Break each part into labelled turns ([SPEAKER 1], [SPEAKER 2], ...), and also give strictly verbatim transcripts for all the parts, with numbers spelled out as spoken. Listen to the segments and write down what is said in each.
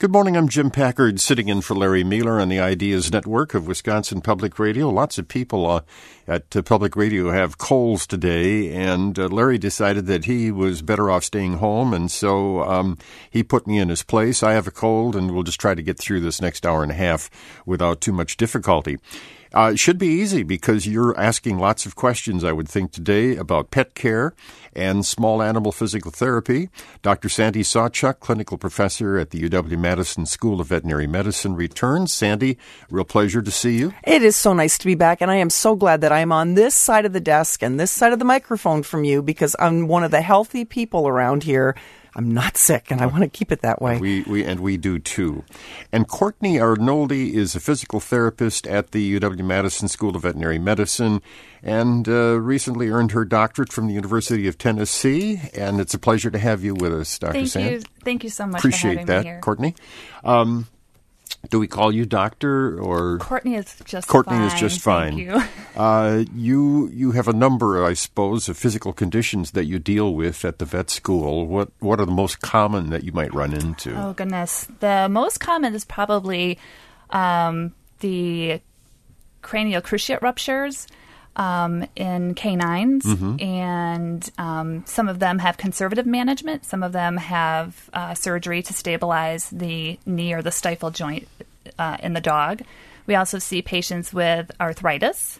[SPEAKER 1] Good morning, I'm Jim Packard, sitting in for Larry Mueller on the Ideas Network of Wisconsin Public Radio. Lots of people uh, at uh, Public Radio have colds today, and uh, Larry decided that he was better off staying home, and so um, he put me in his place. I have a cold, and we'll just try to get through this next hour and a half without too much difficulty. Uh, it should be easy because you're asking lots of questions, I would think, today about pet care and small animal physical therapy. Doctor Sandy Sawchuk, clinical professor at the U W-Madison School of Veterinary Medicine, returns. Sandy, real pleasure to see you.
[SPEAKER 2] It is so nice to be back, and I am so glad that I'm on this side of the desk and this side of the microphone from you because I'm one of the healthy people around here. I'm not sick, and I want to keep it that way.
[SPEAKER 1] We, we and we do, too. And Courtney Arnoldi is a physical therapist at the U W-Madison School of Veterinary Medicine and uh, recently earned her doctorate from the University of Tennessee. And it's a pleasure to have you with us, Doctor
[SPEAKER 3] Thank
[SPEAKER 1] Sand.
[SPEAKER 3] you. Thank you so much
[SPEAKER 1] Appreciate
[SPEAKER 3] for having
[SPEAKER 1] that,
[SPEAKER 3] me here.
[SPEAKER 1] Courtney. Um, do we call you doctor or
[SPEAKER 3] Courtney is just
[SPEAKER 1] Courtney
[SPEAKER 3] fine.
[SPEAKER 1] is just fine.
[SPEAKER 3] Thank you.
[SPEAKER 1] Uh, you you have a number, I suppose, of physical conditions that you deal with at the vet school. What what are the most common that you might run into?
[SPEAKER 3] Oh goodness, the most common is probably um, the cranial cruciate ruptures um, in canines,
[SPEAKER 1] Mm-hmm.
[SPEAKER 3] and um, some of them have conservative management. Some of them have uh, surgery to stabilize the knee or the stifle joint uh, in the dog. We also see patients with arthritis.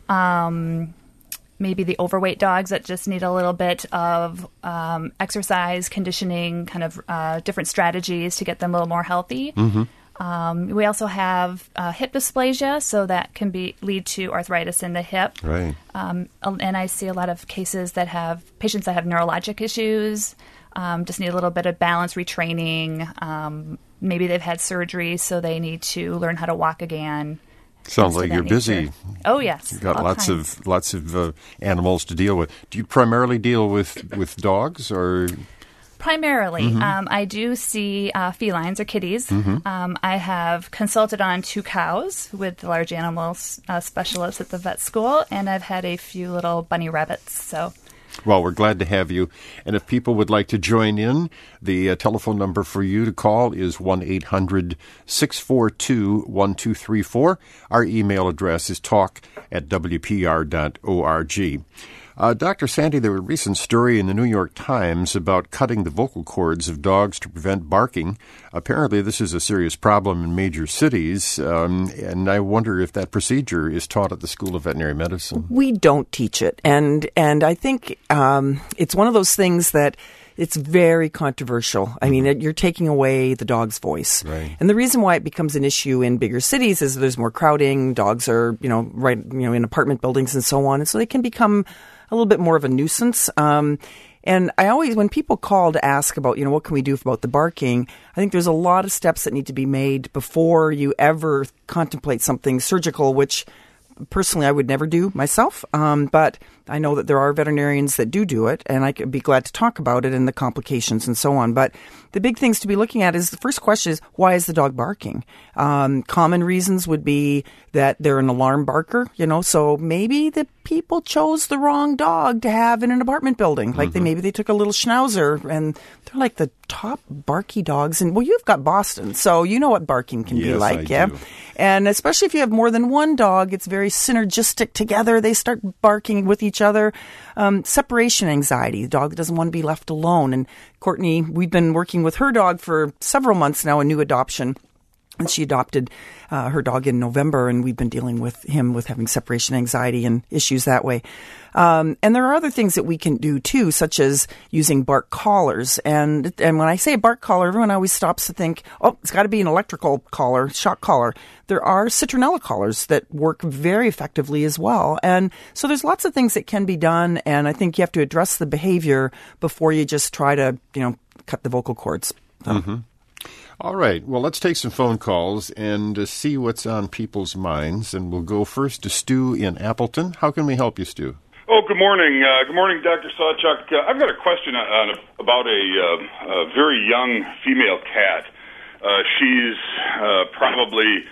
[SPEAKER 3] Um, maybe the overweight dogs that just need a little bit of um, exercise, conditioning, kind of uh, different strategies to get them a little more healthy.
[SPEAKER 1] Mm-hmm.
[SPEAKER 3] Um, we also have uh, hip dysplasia, so that can be lead to arthritis in the hip.
[SPEAKER 1] Right.
[SPEAKER 3] Um, and I see a lot of cases that have patients that have neurologic issues, um, just need a little bit of balance retraining. Um, maybe they've had surgery, so they need to learn how to walk again.
[SPEAKER 1] Sounds
[SPEAKER 3] Things
[SPEAKER 1] like
[SPEAKER 3] of that
[SPEAKER 1] you're busy.
[SPEAKER 3] nature. Oh yes,
[SPEAKER 1] You've got
[SPEAKER 3] all
[SPEAKER 1] lots
[SPEAKER 3] kinds.
[SPEAKER 1] of lots of uh, animals to deal with. Do you primarily deal with, with dogs or?
[SPEAKER 3] Primarily,
[SPEAKER 1] Mm-hmm.
[SPEAKER 3] um, I do see uh, felines or kitties. Um, I have consulted on two cows with the large animals uh, specialists at the vet school, and I've had a few little bunny rabbits. So,
[SPEAKER 1] Well, we're glad to have you. And if people would like to join in, the uh, telephone number for you to call is one eight hundred six four two one two three four. Our email address is talk at w p r dot org. Uh, Doctor Sandy, there was a recent story in the New York Times about cutting the vocal cords of dogs to prevent barking. Apparently, this is a serious problem in major cities, um, and I wonder if that procedure is taught at the School of Veterinary Medicine.
[SPEAKER 2] We don't teach it, and and I think um, it's one of those things that it's very controversial. I mean, it, you're taking away the dog's voice.
[SPEAKER 1] Right.
[SPEAKER 2] And the reason why it becomes an issue in bigger cities is there's more crowding. Dogs are, you know, right, you know, in apartment buildings and so on, and so they can become a little bit more of a nuisance. Um, and I always, when people call to ask about, you know, what can we do about the barking, I think there's a lot of steps that need to be made before you ever contemplate something surgical, which personally I would never do myself. Um, but I know that there are veterinarians that do do it, and I could be glad to talk about it and the complications and so on. But the big things to be looking at is the first question is, why is the dog barking? Um, common reasons would be that they're an alarm barker, you know, so maybe the people chose the wrong dog to have in an apartment building. Like they maybe they took a little schnauzer, and they're like the top barky dogs. And well, you've got Boston, so you know what barking can be
[SPEAKER 1] Yes,
[SPEAKER 2] like,
[SPEAKER 1] I
[SPEAKER 2] yeah.
[SPEAKER 1] do.
[SPEAKER 2] And especially if you have more than one dog, it's very synergistic together. They start barking with each other. Um, separation anxiety. The dog doesn't want to be left alone. And Courtney, we've been working with her dog for several months now, a new adoption. And she adopted uh, her dog in November, and we've been dealing with him with having separation anxiety and issues that way. Um, and there are other things that we can do, too, such as using bark collars. And and when I say bark collar, everyone always stops to think, oh, it's got to be an electrical collar, shock collar. There are citronella collars that work very effectively as well. And so there's lots of things that can be done, and I think you have to address the behavior before you just try to, you know, cut the vocal cords. So.
[SPEAKER 1] Mm-hmm. All right. Well, let's take some phone calls and uh, see what's on people's minds. And we'll go first to Stu in Appleton. How can we help you, Stu?
[SPEAKER 4] Oh, good morning. Uh, good morning, Doctor Sawchuk. Uh, I've got a question on, on a, about a, uh, a very young female cat. Uh, she's uh, probably,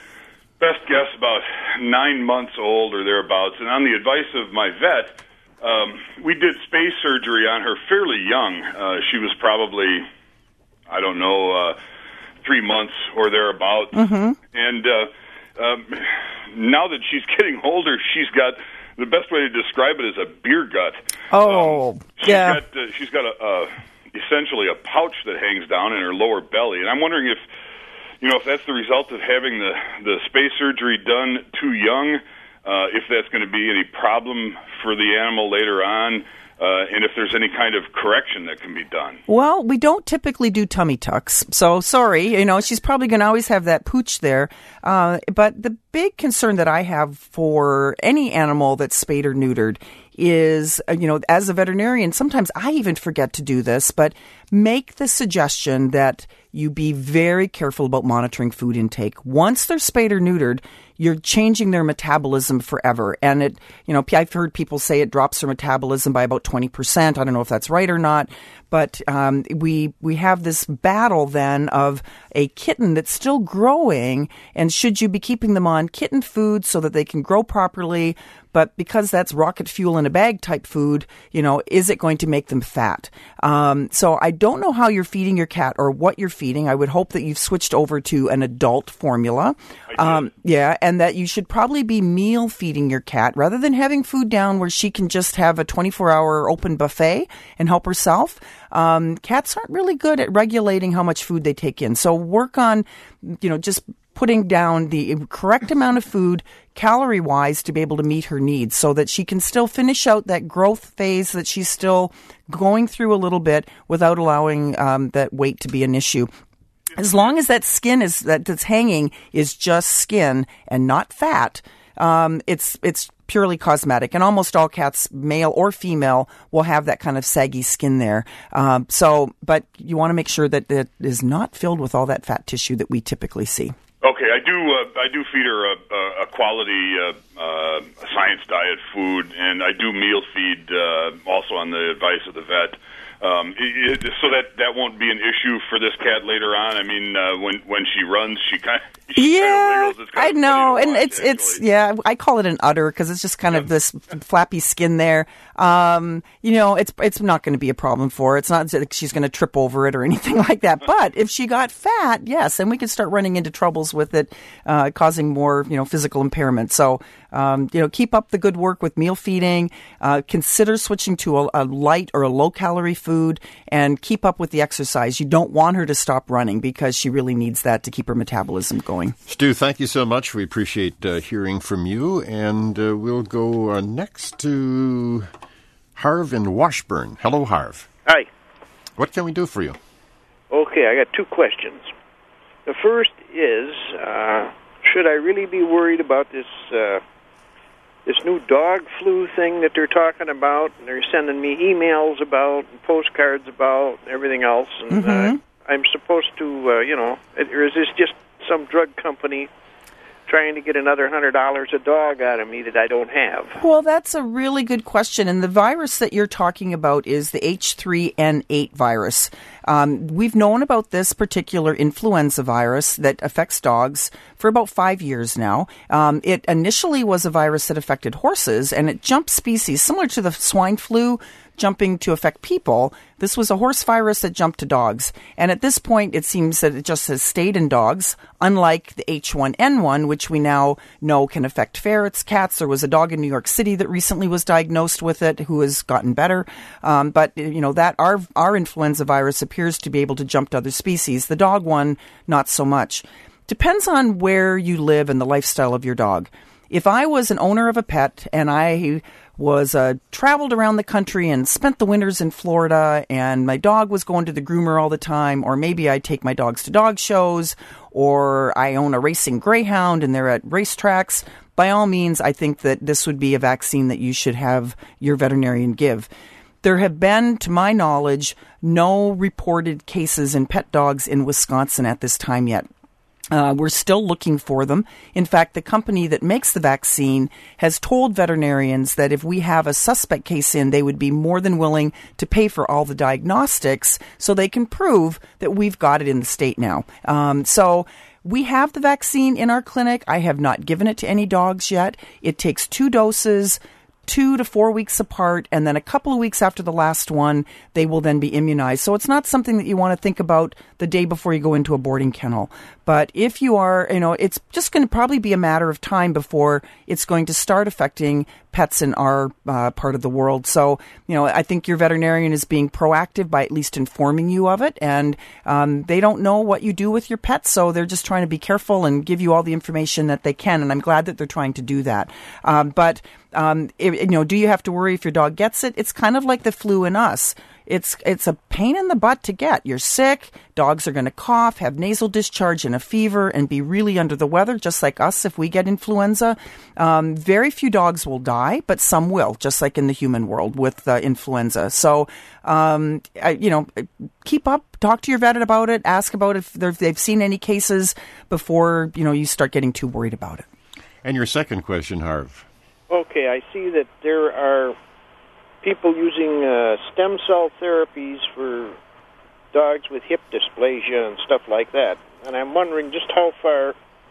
[SPEAKER 4] best guess, about nine months old or thereabouts. And on the advice of my vet, um, we did space surgery on her fairly young. Uh, she was probably, I don't know, uh, three months or thereabouts.
[SPEAKER 2] Mm-hmm.
[SPEAKER 4] And uh, um, now that she's getting older, she's got, the best way to describe it is a beer gut.
[SPEAKER 2] Oh,
[SPEAKER 4] um, she's
[SPEAKER 2] yeah.
[SPEAKER 4] Got, uh, she's got a, a essentially a pouch that hangs down in her lower belly. And I'm wondering if, you know, if that's the result of having the, the space surgery done too young, uh, if that's going to be any problem for the animal later on. Uh, and if there's any kind of correction that can be done.
[SPEAKER 2] Well, we don't typically do tummy tucks. So, sorry, you know, she's probably going to always have that pooch there. Uh, but the big concern that I have for any animal that's spayed or neutered is, uh, you know, as a veterinarian, sometimes I even forget to do this, but make the suggestion that you be very careful about monitoring food intake. Once they're spayed or neutered, you're changing their metabolism forever. And it, you know, I've heard people say it drops their metabolism by about twenty percent. I don't know if that's right or not, but um, we we have this battle then of a kitten that's still growing, and should you be keeping them on kitten food so that they can grow properly? But because that's rocket fuel in a bag type food, you know, is it going to make them fat? Um, so I don't know how you're feeding your cat or what you're feeding. I would hope that you've switched over to an adult formula. Um, yeah, and that you should probably be meal feeding your cat rather than having food down where she can just have a twenty-four hour open buffet and help herself. Um, cats aren't really good at regulating how much food they take in. So work on, you know, just putting down the correct amount of food calorie-wise to be able to meet her needs so that she can still finish out that growth phase that she's still going through a little bit without allowing um, that weight to be an issue. As long as that skin is that that's hanging is just skin and not fat, um, it's it's purely cosmetic. And almost all cats, male or female, will have that kind of saggy skin there. Um, so, but you want to make sure that it is not filled with all that fat tissue that we typically see.
[SPEAKER 4] Okay, I do. Uh, I do feed her a, a quality uh, uh, science diet food, and I do meal feed uh, also on the advice of the vet. Um, it, it, so that, that won't be an issue for this cat later on. I mean, uh, when when she runs, she kind of
[SPEAKER 2] yeah,
[SPEAKER 4] wiggles. It's
[SPEAKER 2] I know, and
[SPEAKER 4] watch,
[SPEAKER 2] it's
[SPEAKER 4] actually.
[SPEAKER 2] it's yeah. I call it an udder because it's just kind of this flappy skin there. Um, you know, it's it's not going to be a problem for her. It's not that she's going to trip over it or anything like that. But if she got fat, yes, then we could start running into troubles with it, uh, causing more you know physical impairment. So. Um, you know, keep up the good work with meal feeding. Uh, consider switching to a, a light or a low-calorie food, and keep up with the exercise. You don't want her to stop running because she really needs that to keep her metabolism going.
[SPEAKER 1] Stu, thank you so much. We appreciate uh, hearing from you, and uh, we'll go uh, next to Harv in Washburn. Hello, Harv.
[SPEAKER 5] Hi.
[SPEAKER 1] What can we do for you?
[SPEAKER 5] Okay, I got two questions. The first is, uh, should I really be worried about this uh, this new dog flu thing that they're talking about, and they're sending me emails about, and postcards about, and everything else, and
[SPEAKER 2] Mm-hmm.
[SPEAKER 5] uh, I'm supposed to, uh, you know, or is this just some drug company trying to get another one hundred dollars a dog out of me that I don't have?
[SPEAKER 2] Well, that's a really good question. And the virus that you're talking about is the H three N eight virus. Um, we've known about this particular influenza virus that affects dogs for about five years now. Um, it initially was a virus that affected horses, and it jumped species, similar to the swine flu jumping to affect people. This was a horse virus that jumped to dogs. And at this point, it seems that it just has stayed in dogs, unlike the H one N one, which we now know can affect ferrets, cats. There was a dog in New York City that recently was diagnosed with it who has gotten better. Um, but, you know, that our, our influenza virus appears to be able to jump to other species. The dog one, not so much. Depends on where you live and the lifestyle of your dog. If I was an owner of a pet and I was uh, traveled around the country and spent the winters in Florida, and my dog was going to the groomer all the time, or maybe I take my dogs to dog shows, or I own a racing greyhound and they're at racetracks, by all means, I think that this would be a vaccine that you should have your veterinarian give. There have been, to my knowledge, no reported cases in pet dogs in Wisconsin at this time yet. Uh, we're still looking for them. In fact, the company that makes the vaccine has told veterinarians that if we have a suspect case in, they would be more than willing to pay for all the diagnostics so they can prove that we've got it in the state now. Um, so we have the vaccine in our clinic. I have not given it to any dogs yet. It takes two doses. two to four weeks apart, and then a couple of weeks after the last one, they will then be immunized. So it's not something that you want to think about the day before you go into a boarding kennel. But if you are, you know, it's just going to probably be a matter of time before it's going to start affecting pets in our uh, part of the world. So, you know, I think your veterinarian is being proactive by at least informing you of it. And um, they don't know what you do with your pets, so they're just trying to be careful and give you all the information that they can. And I'm glad that they're trying to do that. Um, but, um, if, you know, do you have to worry if your dog gets it? It's kind of like the flu in us. It's it's a pain in the butt to get. You're sick. Dogs are going to cough, have nasal discharge and a fever, and be really under the weather, just like us if we get influenza. Um, very few dogs will die, but some will, just like in the human world with uh, influenza. So, um, I, you know, keep up. Talk to your vet about it. Ask about if they've seen any cases before, you know, you start getting too worried about it.
[SPEAKER 1] And your second question, Harv.
[SPEAKER 5] Okay, I see that there are people using uh, stem cell therapies for dogs with hip dysplasia and stuff like that. And I'm wondering just how far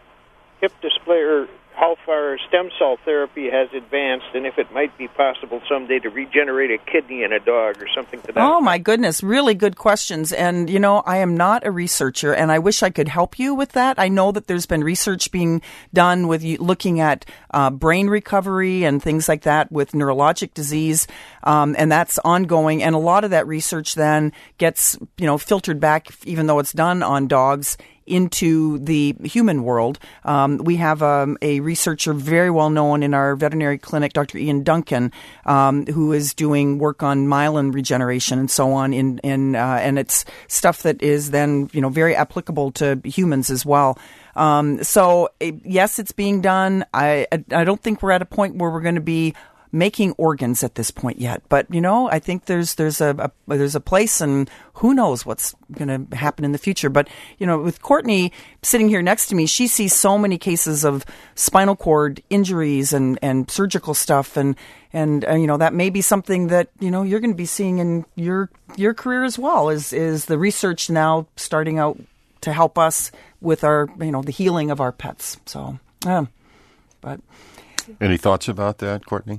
[SPEAKER 5] hip dysplasia, how far stem cell therapy has advanced, and if it might be possible someday to regenerate a kidney in a dog or something to that.
[SPEAKER 2] Oh, my goodness. Really good questions. And, you know, I am not a researcher, and I wish I could help you with that. I know that there's been research being done with you looking at uh, brain recovery and things like that with neurologic disease, um, and that's ongoing. And a lot of that research then gets, you know, filtered back, even though it's done on dogs, into the human world. Um, we have um, a researcher very well known in our veterinary clinic, Doctor Ian Duncan, um, who is doing work on myelin regeneration and so on. In in uh, and it's stuff that is then, you know, very applicable to humans as well. Um, so it, yes, it's being done. I I don't think we're at a point where we're going to be making organs at this point yet, but you know, I think there's there's a, a there's a place, and who knows what's going to happen in the future. But you know, with Courtney sitting here next to me, she sees so many cases of spinal cord injuries and, and surgical stuff, and and uh, you know, that may be something that, you know, you're going to be seeing in your your career as well. Is is the research now starting out to help us with our, you know, the healing of our pets? So, yeah. But
[SPEAKER 1] any thoughts about that, Courtney?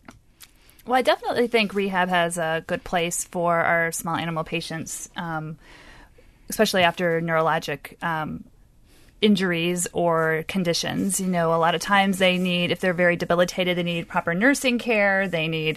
[SPEAKER 3] Well, I definitely think rehab has a good place for our small animal patients, um, especially after neurologic um, injuries or conditions. You know, a lot of times they need, if they're very debilitated, they need proper nursing care. They need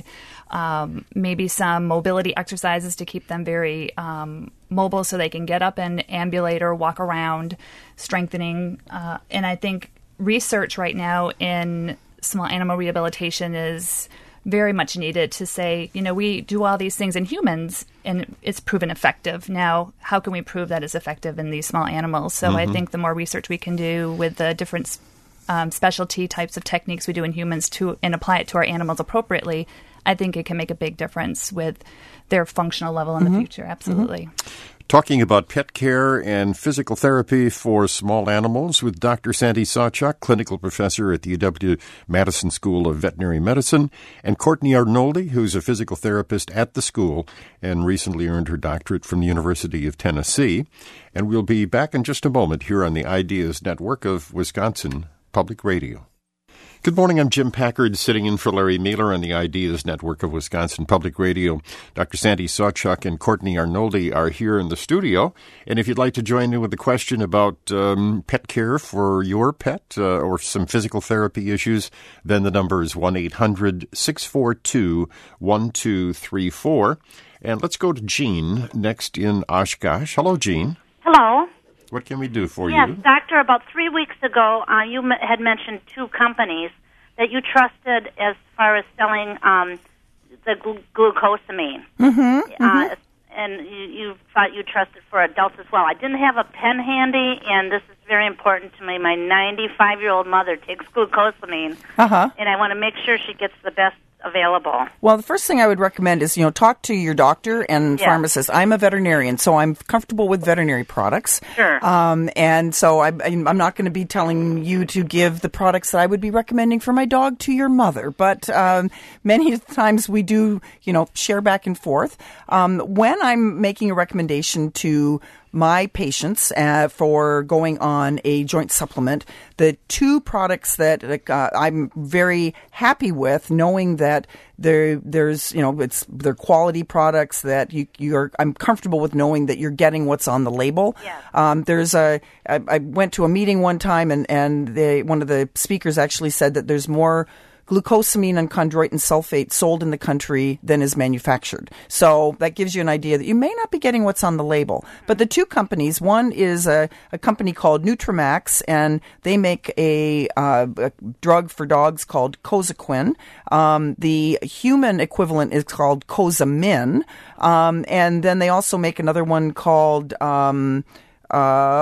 [SPEAKER 3] um, maybe some mobility exercises to keep them very um, mobile so they can get up and ambulate or walk around, strengthening. Uh, and I think research right now in small animal rehabilitation is very much needed to say, you know, we do all these things in humans and it's proven effective. Now, how can we prove that it's effective in these small animals? So mm-hmm. I think the more research we can do with the different um, specialty types of techniques we do in humans to and apply it to our animals appropriately, I think it can make a big difference with their functional level in mm-hmm. the future. Absolutely.
[SPEAKER 1] Mm-hmm. Talking about pet care and physical therapy for small animals with Doctor Sandy Sawchuk, clinical professor at the U W-Madison School of Veterinary Medicine, and Courtney Arnoldi, who's a physical therapist at the school and recently earned her doctorate from the University of Tennessee. And we'll be back in just a moment here on the Ideas Network of Wisconsin Public Radio. Good morning. I'm Jim Packard, sitting in for Larry Mehler on the Ideas Network of Wisconsin Public Radio. Doctor Sandy Sawchuk and Courtney Arnoldi are here in the studio. And if you'd like to join in with a question about um, pet care for your pet uh, or some physical therapy issues, then the number is one eight hundred six four two one two three four. And let's go to Jean next in Oshkosh. Hello, Jean.
[SPEAKER 6] Hello.
[SPEAKER 1] What can we do for
[SPEAKER 6] yes,
[SPEAKER 1] you?
[SPEAKER 6] Yes, Doctor, about three weeks ago, uh, you m- had mentioned two companies that you trusted as far as selling um, the glu- glucosamine.
[SPEAKER 2] Mm-hmm,
[SPEAKER 6] uh,
[SPEAKER 2] mm-hmm.
[SPEAKER 6] And you, you thought you trusted for adults as well. I didn't have a pen handy, and this is very important to me. My ninety-five-year-old mother takes glucosamine,
[SPEAKER 2] uh-huh.
[SPEAKER 6] and I want to make sure she gets the best available.
[SPEAKER 2] Well, the first thing I would recommend is, you know, talk to your doctor and
[SPEAKER 6] yeah.
[SPEAKER 2] pharmacist. I'm a veterinarian, so I'm comfortable with veterinary products.
[SPEAKER 6] Sure.
[SPEAKER 2] Um, and so I, I'm not going to be telling you to give the products that I would be recommending for my dog to your mother. But um, many times we do, you know, share back and forth. Um, when I'm making a recommendation to my patients uh, for going on a joint supplement. The two products that uh, I'm very happy with, knowing that there, there's, you know, it's they're quality products that you, you're. I'm comfortable with knowing that you're getting what's on the label.
[SPEAKER 6] Yeah.
[SPEAKER 2] Um, there's a. I, I went to a meeting one time, and and they, one of the speakers actually said that there's more glucosamine and chondroitin sulfate sold in the country than is manufactured. So that gives you an idea that you may not be getting what's on the label. But the two companies, one is a, a company called Nutramax, and they make a, uh, a drug for dogs called Cosequin. Um, the human equivalent is called Cosamin. Um, and then they also make another one called, um, uh,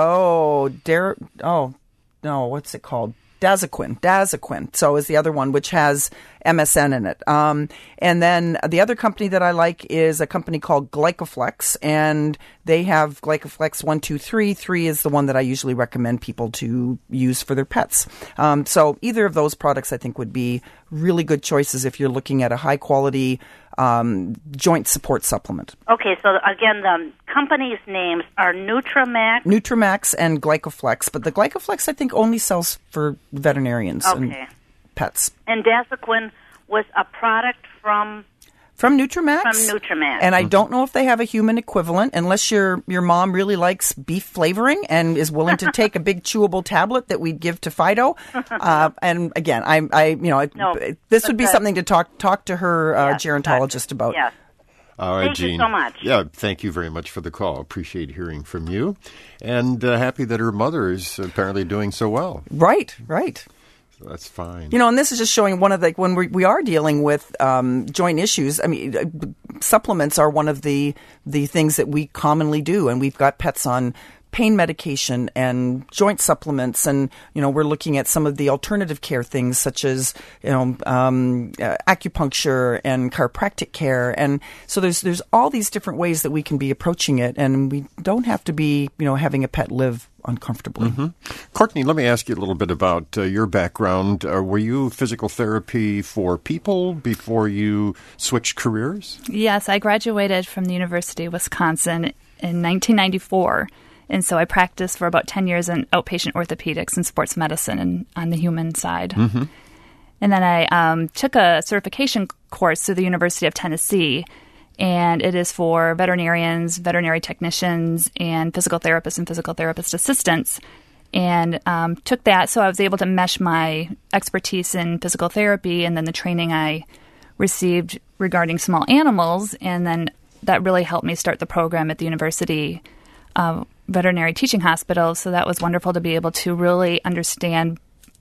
[SPEAKER 2] oh, Dar- oh, no, what's it called? Dazaquin, Dazaquin. So is the other one, which has M S N in it. Um, and then the other company that I like is a company called Glycoflex, and they have Glycoflex one, two, three. Three is the one that I usually recommend people to use for their pets. Um, so either of those products, I think, would be really good choices if you're looking at a high quality um, joint support supplement.
[SPEAKER 6] Okay, so again, the company's names are Nutramax.
[SPEAKER 2] Nutramax and Glycoflex, but the Glycoflex I think only sells for veterinarians
[SPEAKER 6] Okay.
[SPEAKER 2] and pets.
[SPEAKER 6] And Dazaquin was a product from
[SPEAKER 2] From Nutramax?
[SPEAKER 6] from Nutramax.
[SPEAKER 2] And I don't know if they have a human equivalent, unless your your mom really likes beef flavoring and is willing to take a big chewable tablet that we'd give to Fido. Uh, and again, I, I, you know,
[SPEAKER 6] No,
[SPEAKER 2] this
[SPEAKER 6] but
[SPEAKER 2] would be
[SPEAKER 6] the-
[SPEAKER 2] something to talk talk to her uh,
[SPEAKER 6] Yes,
[SPEAKER 2] gerontologist about.
[SPEAKER 6] Yes.
[SPEAKER 1] All right,
[SPEAKER 6] Thank you
[SPEAKER 1] Jean.
[SPEAKER 6] so much.
[SPEAKER 1] Yeah, thank you very much for the call. Appreciate hearing from you. And uh, happy that her mother is apparently doing so well.
[SPEAKER 2] Right, right.
[SPEAKER 1] So that's fine.
[SPEAKER 2] You know, and this is just showing one of the, when we, we are dealing with um, joint issues, I mean, uh, supplements are one of the, the things that we commonly do. And we've got pets on pain medication and joint supplements. And, you know, we're looking at some of the alternative care things such as, you know, um, uh, acupuncture and chiropractic care. And so there's, there's all these different ways that we can be approaching it. And we don't have to be, you know, having a pet live uncomfortably.
[SPEAKER 1] Mm-hmm. Courtney, let me ask you a little bit about uh, your background. Uh, were you physical therapy for people before you switched careers?
[SPEAKER 3] Yes, I graduated from the University of Wisconsin in nineteen ninety-four. And so I practiced for about ten years in outpatient orthopedics and sports medicine and on the human side.
[SPEAKER 1] Mm-hmm.
[SPEAKER 3] And then I um, took a certification course through the University of Tennessee, and it is for veterinarians, veterinary technicians, and physical therapists and physical therapist assistants. And um, took that, so I was able to mesh my expertise in physical therapy and then the training I received regarding small animals, and then that really helped me start the program at the University uh, Veterinary Teaching Hospital. So that was wonderful to be able to really understand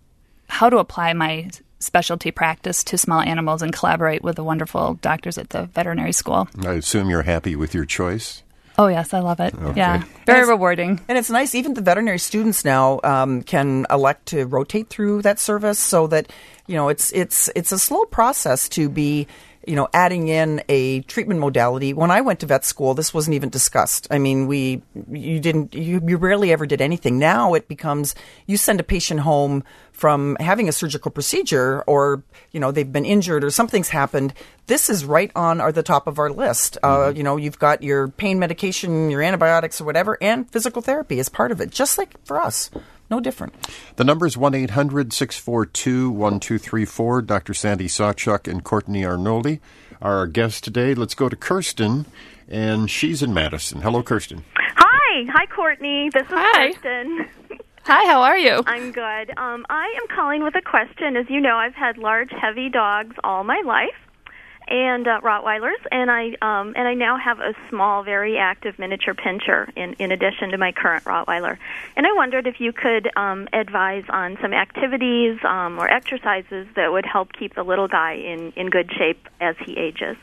[SPEAKER 3] how to apply my specialty practice to small animals and collaborate with the wonderful doctors at the veterinary school.
[SPEAKER 1] I assume you're happy with your choice?
[SPEAKER 3] Oh, yes, I love it.
[SPEAKER 1] Okay.
[SPEAKER 3] Yeah, very
[SPEAKER 2] Yes.
[SPEAKER 3] rewarding.
[SPEAKER 2] And it's nice, even the veterinary students now um, can elect to rotate through that service so that, you know, it's it's it's a slow process to be, you know, adding in a treatment modality. When I went to vet school, this wasn't even discussed. I mean, we, you didn't, you, you rarely ever did anything. Now it becomes, you send a patient home from having a surgical procedure or, you know, they've been injured or something's happened. This is right on our, the top of our list. Mm-hmm. Uh, you know, you've got your pain medication, your antibiotics or whatever, and physical therapy is part of it, just like for us. No different.
[SPEAKER 1] The number is one eight hundred six four two one two three four. Doctor Sandy Sawchuk and Courtney Arnoldi are our guests today. Let's go to Kirsten, and she's in Madison. Hello, Kirsten.
[SPEAKER 7] Hi. Hi, Courtney. This is
[SPEAKER 3] Hi.
[SPEAKER 7] Kirsten.
[SPEAKER 3] Hi, how are you?
[SPEAKER 7] I'm good. Um, I am calling with a question. As you know, I've had large, heavy dogs all my life, and uh, Rottweilers, and I um, and I now have a small, very active miniature pinscher in, in addition to my current Rottweiler. And I wondered if you could um, advise on some activities um, or exercises that would help keep the little guy in, in good shape as he ages.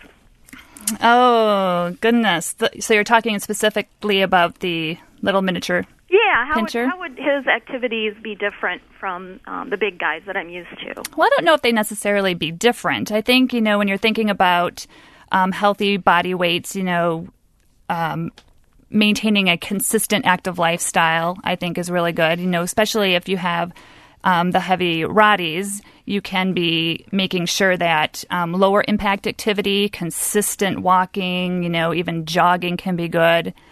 [SPEAKER 3] Oh, goodness. The, so you're talking specifically about the little miniature
[SPEAKER 7] Yeah, how would,
[SPEAKER 3] pinscher?
[SPEAKER 7] how would his activities be different from um, the big guys that I'm used to?
[SPEAKER 3] Well, I don't know if they necessarily be different. I think, you know, when you're thinking about um, healthy body weights, you know, um, maintaining a consistent active lifestyle, I think is really good. You know, especially if you have um, the heavy Rotties, you can be making sure that um, lower impact activity, consistent walking, you know, even jogging can be good.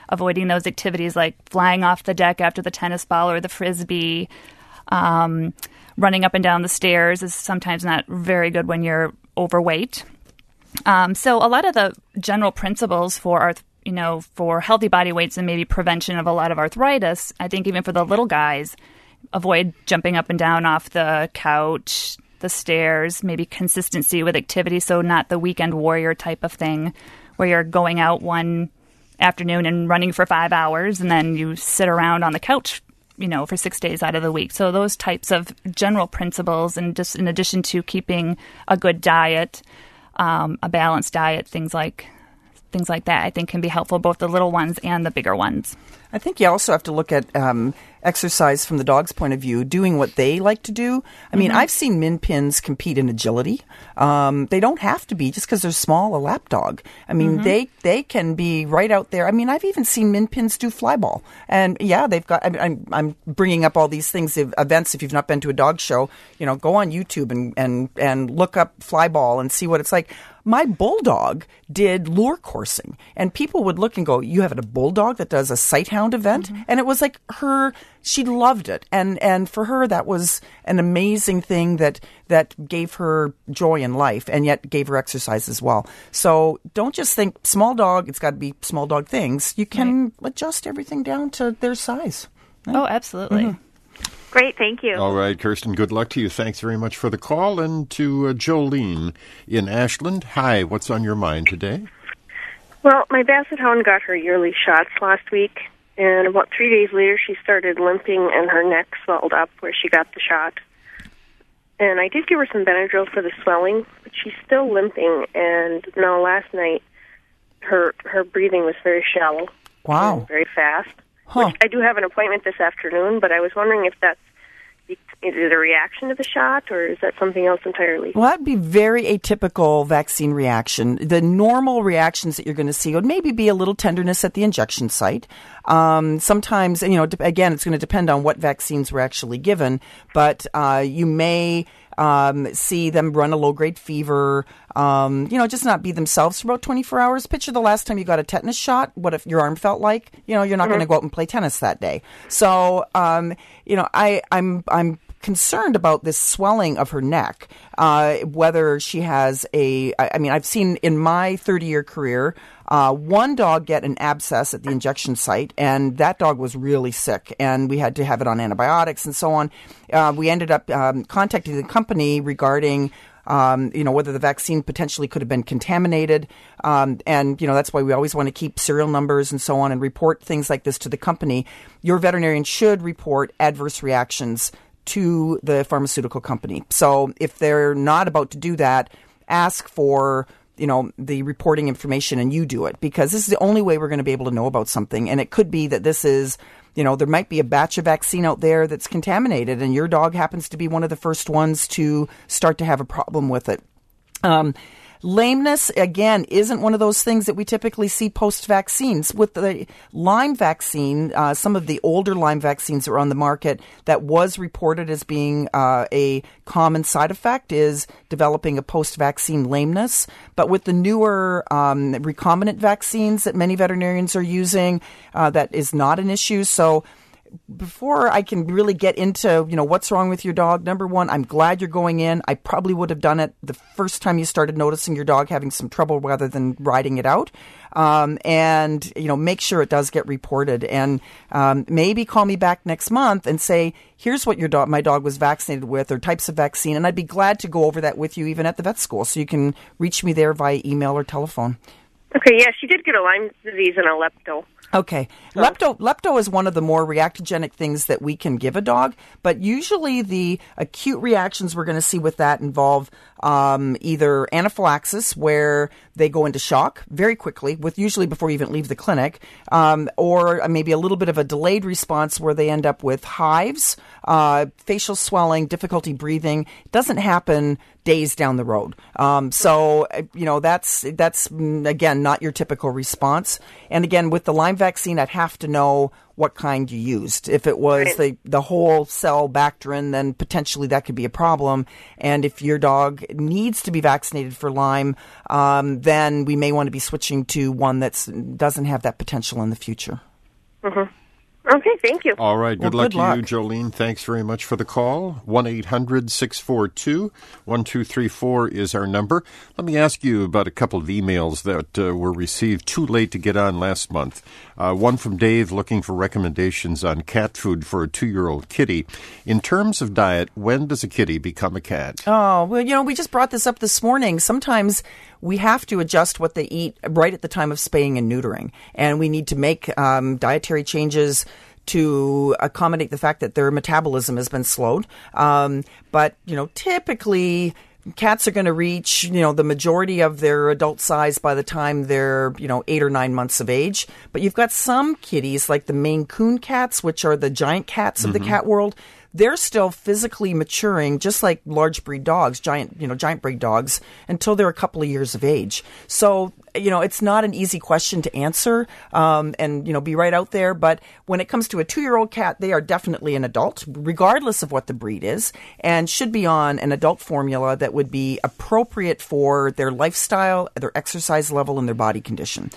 [SPEAKER 3] avoiding those activities like flying off the deck after the tennis ball or the frisbee. Um, running up and down the stairs is sometimes not very good when you're overweight. Um, so a lot of the general principles for arth- you know, for healthy body weights and maybe prevention of a lot of arthritis, I think even for the little guys, avoid jumping up and down off the couch, the stairs, maybe consistency with activity. So not the weekend warrior type of thing where you're going out one afternoon and running for five hours and then you sit around on the couch, you know, for six days out of the week. So those types of general principles, and just in addition to keeping a good diet, um, a balanced diet, things like things like that, I think can be helpful, both the little ones and the bigger ones.
[SPEAKER 2] I think you also have to look at um, exercise from the dog's point of view, doing what they like to do. I mean, mm-hmm. I've seen Min Pins compete in agility. Um, they don't have to be just because they're small, a lap dog. I mean, mm-hmm. they they can be right out there. I mean, I've even seen Min Pins do fly ball. And yeah, they've got, I mean, I'm, I'm bringing up all these things, events. If you've not been to a dog show, you know, go on YouTube and, and, and look up fly ball and see what it's like. My bulldog did lure coursing, and people would look and go, you have a bulldog that does a sight hound event? Mm-hmm. And it was like her, she loved it. And, and for her, that was an amazing thing that, that gave her joy in life and yet gave her exercise as well. So don't just think small dog, it's got to be small dog things. You can right. adjust everything down to their size. Right?
[SPEAKER 3] Oh, absolutely.
[SPEAKER 2] Mm-hmm.
[SPEAKER 7] Great, thank you.
[SPEAKER 1] All right, Kirsten, good luck to you. Thanks very much for the call. And to uh, Jolene in Ashland. Hi, what's on your mind today?
[SPEAKER 8] Well, my Basset Hound got her yearly shots last week, and about three days later she started limping and her neck swelled up where she got the shot. And I did give her some Benadryl for the swelling, but she's still limping, and now last night her her breathing was very shallow.
[SPEAKER 2] Wow.
[SPEAKER 8] Very fast.
[SPEAKER 2] Huh.
[SPEAKER 8] Which I do have an appointment this afternoon, but I was wondering if that's is it a reaction to the shot, or is that something else entirely?
[SPEAKER 2] Well, that would be very atypical vaccine reaction. The normal reactions that you're going to see would maybe be a little tenderness at the injection site. Um, sometimes, you know, again, it's going to depend on what vaccines were actually given, but uh, you may um, see them run a low-grade fever, um, you know, just not be themselves for about twenty-four hours. Picture the last time you got a tetanus shot. What if your arm felt like? You know, you're not mm-hmm. going to go out and play tennis that day. So, um, you know, I, I'm, I'm concerned about this swelling of her neck, uh, whether she has a, I, I mean, I've seen in my thirty-year career, uh, one dog get an abscess at the injection site, and that dog was really sick, and we had to have it on antibiotics and so on. Uh, we ended up um, contacting the company regarding Um, you know, whether the vaccine potentially could have been contaminated. Um, and, you know, that's why we always want to keep serial numbers and so on and report things like this to the company. Your veterinarian should report adverse reactions to the pharmaceutical company. So if they're not about to do that, ask for, you know, the reporting information and you do it, because this is the only way we're going to be able to know about something. And it could be that this is, you know, there might be a batch of vaccine out there that's contaminated and your dog happens to be one of the first ones to start to have a problem with it. Um, Lameness, again, isn't one of those things that we typically see post-vaccines. With the Lyme vaccine, uh, some of the older Lyme vaccines that are on the market that was reported as being uh, a common side effect is developing a post-vaccine lameness. But with the newer um, recombinant vaccines that many veterinarians are using, uh, that is not an issue. So before I can really get into, you know, what's wrong with your dog, number one, I'm glad you're going in. I probably would have done it the first time you started noticing your dog having some trouble rather than riding it out. Um, and, you know, make sure it does get reported. And um, maybe call me back next month and say, here's what your dog, my dog was vaccinated with, or types of vaccine. And I'd be glad to go over that with you even at the vet school. So you can reach me there via email or telephone.
[SPEAKER 8] Okay, yeah, she did get a Lyme disease and a lepto.
[SPEAKER 2] Okay. So. Lepto lepto is one of the more reactogenic things that we can give a dog, but usually the acute reactions we're going to see with that involve um, either anaphylaxis, where they go into shock very quickly, with usually before you even leave the clinic, um, or maybe a little bit of a delayed response where they end up with hives, uh, facial swelling, difficulty breathing. It doesn't happen days down the road. Um, so, you know, that's, that's again, not your typical response. And again, with the Lyme vaccine, I'd have to know what kind you used. If it was
[SPEAKER 8] Right.
[SPEAKER 2] the, the whole cell Bactrin, then potentially that could be a problem. And if your dog needs to be vaccinated for Lyme, um, then we may want to be switching to one that doesn't have that potential in the future.
[SPEAKER 8] Mm-hmm. Okay, thank you.
[SPEAKER 1] All right. Good
[SPEAKER 2] Well,
[SPEAKER 1] luck
[SPEAKER 2] good
[SPEAKER 1] to
[SPEAKER 2] luck.
[SPEAKER 1] you, Jolene. Thanks very much for the call. one eight hundred six four two one two three four is our number. Let me ask you about a couple of emails that uh, were received too late to get on last month. Uh, one from Dave looking for recommendations on cat food for a two-year-old kitty. In terms of diet, when does a kitty become a cat?
[SPEAKER 2] Oh, well, you know, we just brought this up this morning. Sometimes we have to adjust what they eat right at the time of spaying and neutering. And we need to make um, dietary changes to accommodate the fact that their metabolism has been slowed. Um, but, you know, typically cats are going to reach, you know, the majority of their adult size by the time they're, you know, eight or nine months of age. But you've got some kitties like the Maine Coon cats, which are the giant cats of
[SPEAKER 1] Mm-hmm.
[SPEAKER 2] the cat world. They're still physically maturing, just like large breed dogs, giant, you know, giant breed dogs, until they're a couple of years of age. So, you know, it's not an easy question to answer, um, and, you know, be right out there. But when it comes to a two-year-old cat, they are definitely an adult, regardless of what the breed is, and should be on an adult formula that would be appropriate for their lifestyle, their exercise level, and their body condition.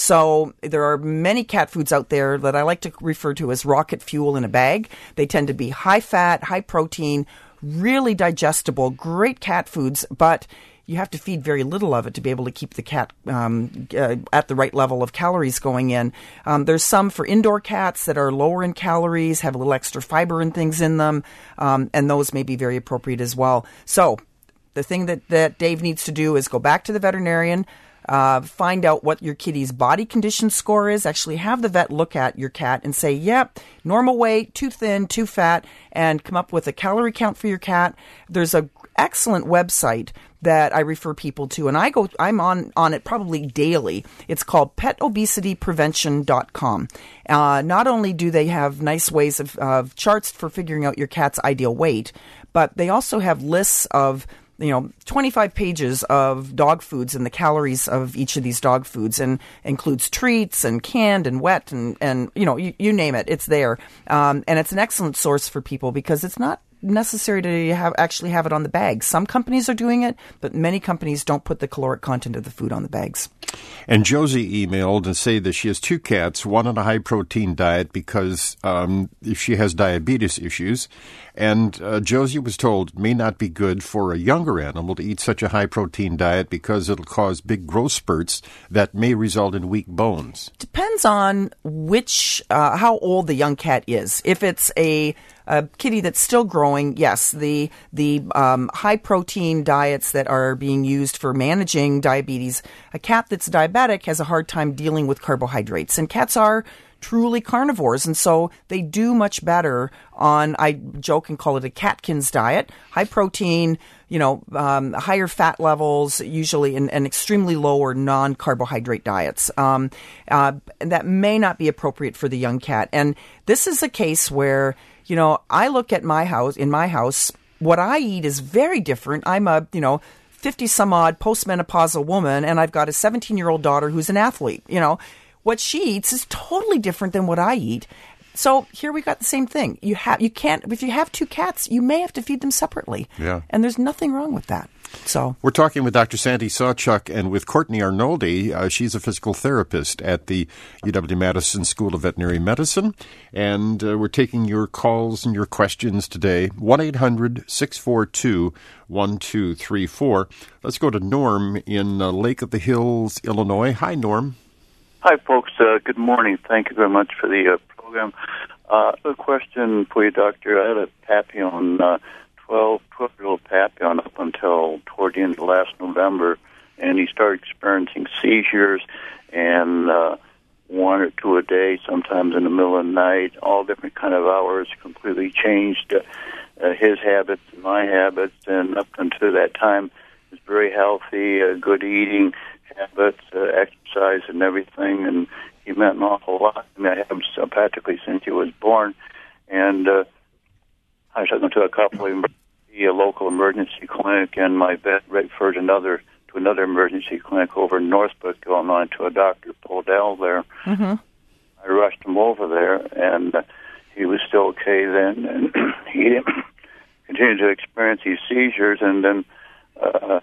[SPEAKER 2] So there are many cat foods out there that I like to refer to as rocket fuel in a bag. They tend to be high fat, high protein, really digestible, great cat foods, but you have to feed very little of it to be able to keep the cat um, uh, at the right level of calories going in. Um, there's some for indoor cats that are lower in calories, have a little extra fiber and things in them, um, and those may be very appropriate as well. So the thing that, that Dave needs to do is go back to the veterinarian, Uh, find out what your kitty's body condition score is. Actually have the vet look at your cat and say, yep, normal weight, too thin, too fat, and come up with a calorie count for your cat. There's a excellent website that I refer people to, and I go, I'm on, on it probably daily. It's called pet obesity prevention dot com. Uh, not only do they have nice ways of, of charts for figuring out your cat's ideal weight, but they also have lists of you know, twenty-five pages of dog foods and the calories of each of these dog foods, and includes treats and canned and wet and, and you know, you, you name it, it's there. Um, and it's an excellent source for people because it's not necessary to have actually have it on the bag. Some companies are doing it, but many companies don't put the caloric content of the food on the bags.
[SPEAKER 1] And Josie emailed and say that she has two cats, one on a high-protein diet because um, she has diabetes issues. And uh, Josie was told it may not be good for a younger animal to eat such a high-protein diet because it'll cause big growth spurts that may result in weak bones.
[SPEAKER 2] Depends on which, uh, how old the young cat is. If it's a A kitty that's still growing, yes, the the um, high-protein diets that are being used for managing diabetes, a cat that's diabetic has a hard time dealing with carbohydrates. And cats are truly carnivores, and so they do much better on, I joke and call it a Catkins diet, high-protein, you know, um, higher fat levels, usually, and, and extremely low or non-carbohydrate diets. Um, uh, that may not be appropriate for the young cat. And this is a case where, you know, I look at my house, in my house, what I eat is very different. I'm a, you know, fifty some odd postmenopausal woman, and I've got a seventeen year old daughter who's an athlete. You know, what she eats is totally different than what I eat. So here we got the same thing. You have, you can't, if you have two cats, you may have to feed them separately.
[SPEAKER 1] Yeah.
[SPEAKER 2] And there's nothing wrong with that. So
[SPEAKER 1] we're talking with Doctor Sandy Sawchuk and with Courtney Arnoldi. Uh, she's a physical therapist at the U W-Madison School of Veterinary Medicine. And uh, we're taking your calls and your questions today. one eight hundred six four two one two three four. Let's go to Norm in uh, Lake of the Hills, Illinois. Hi, Norm.
[SPEAKER 9] Hi, folks. Uh, good morning. Thank you very much for the uh, program. Uh, a question for you, Doctor. I had a Papillon, uh, twelve, twelve-year-old Papillon up until toward the end of last November, and he started experiencing seizures, and uh, one or two a day, sometimes in the middle of the night, all different kind of hours, completely changed uh, uh, his habits and my habits, and up until that time, he was very healthy, uh, good eating habits, uh, exercise and everything, and he meant an awful lot. I mean, I have him practically since he was born, and uh, I was talking to a couple of a local emergency clinic, and my vet referred another to another emergency clinic over in Northbrook, Illinois, to a Doctor Podell there.
[SPEAKER 2] Mm-hmm.
[SPEAKER 9] I rushed him over there, and uh, he was still okay then, and he continued to experience these seizures, and then uh,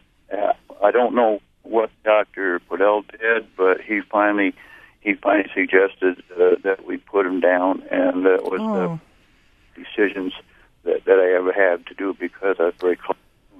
[SPEAKER 9] I don't know what Doctor Podell did, but he finally he finally suggested uh, that we put him down, and that was
[SPEAKER 2] oh.
[SPEAKER 9] the decisions that, that I ever had to do because I was very close.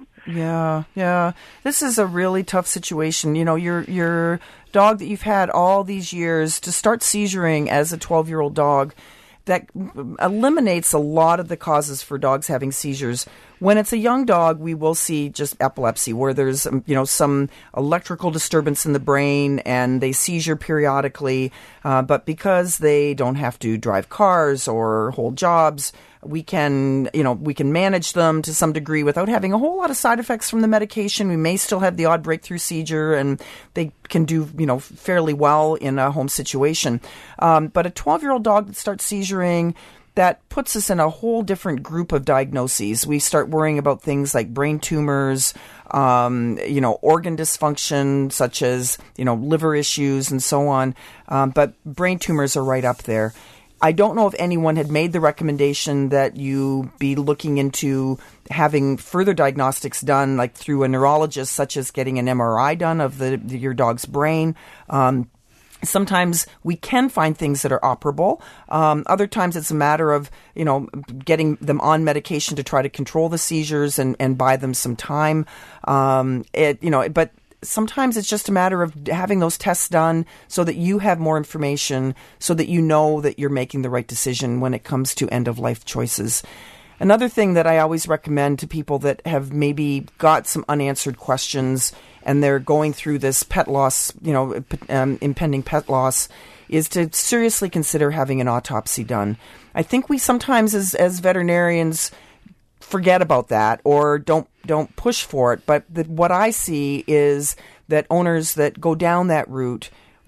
[SPEAKER 2] Yeah, yeah. This is a really tough situation. You know, your your dog that you've had all these years to start seizuring as a twelve-year-old dog, that eliminates a lot of the causes for dogs having seizures. When it's a young dog, we will see just epilepsy, where there's, you know, some electrical disturbance in the brain and they seizure periodically. Uh, but because they don't have to drive cars or hold jobs, we can, you know, we can manage them to some degree without having a whole lot of side effects from the medication. We may still have the odd breakthrough seizure, and they can do, you know, fairly well in a home situation. Um, but a twelve-year-old dog that starts seizuring, that puts us in a whole different group of diagnoses. We start worrying about things like brain tumors, um, you know, organ dysfunction, such as, you know, liver issues and so on. Um, but brain tumors are right up there. I don't know if anyone had made the recommendation that you be looking into having further diagnostics done, like through a neurologist, such as getting an M R I done of the, your dog's brain. Um, Sometimes we can find things that are operable. Um, other times it's a matter of, you know, getting them on medication to try to control the seizures and, and buy them some time. Um, it, you know, but sometimes it's just a matter of having those tests done so that you have more information, so that you know that you're making the right decision when it comes to end-of-life choices. Another thing that I always recommend to people that have maybe got some unanswered questions and they're going through this pet loss, you know, um, impending pet loss, is to seriously consider having an autopsy done. I think we sometimes as, as veterinarians forget about that or don't don't push for it. But the, what I see is that owners that go down that route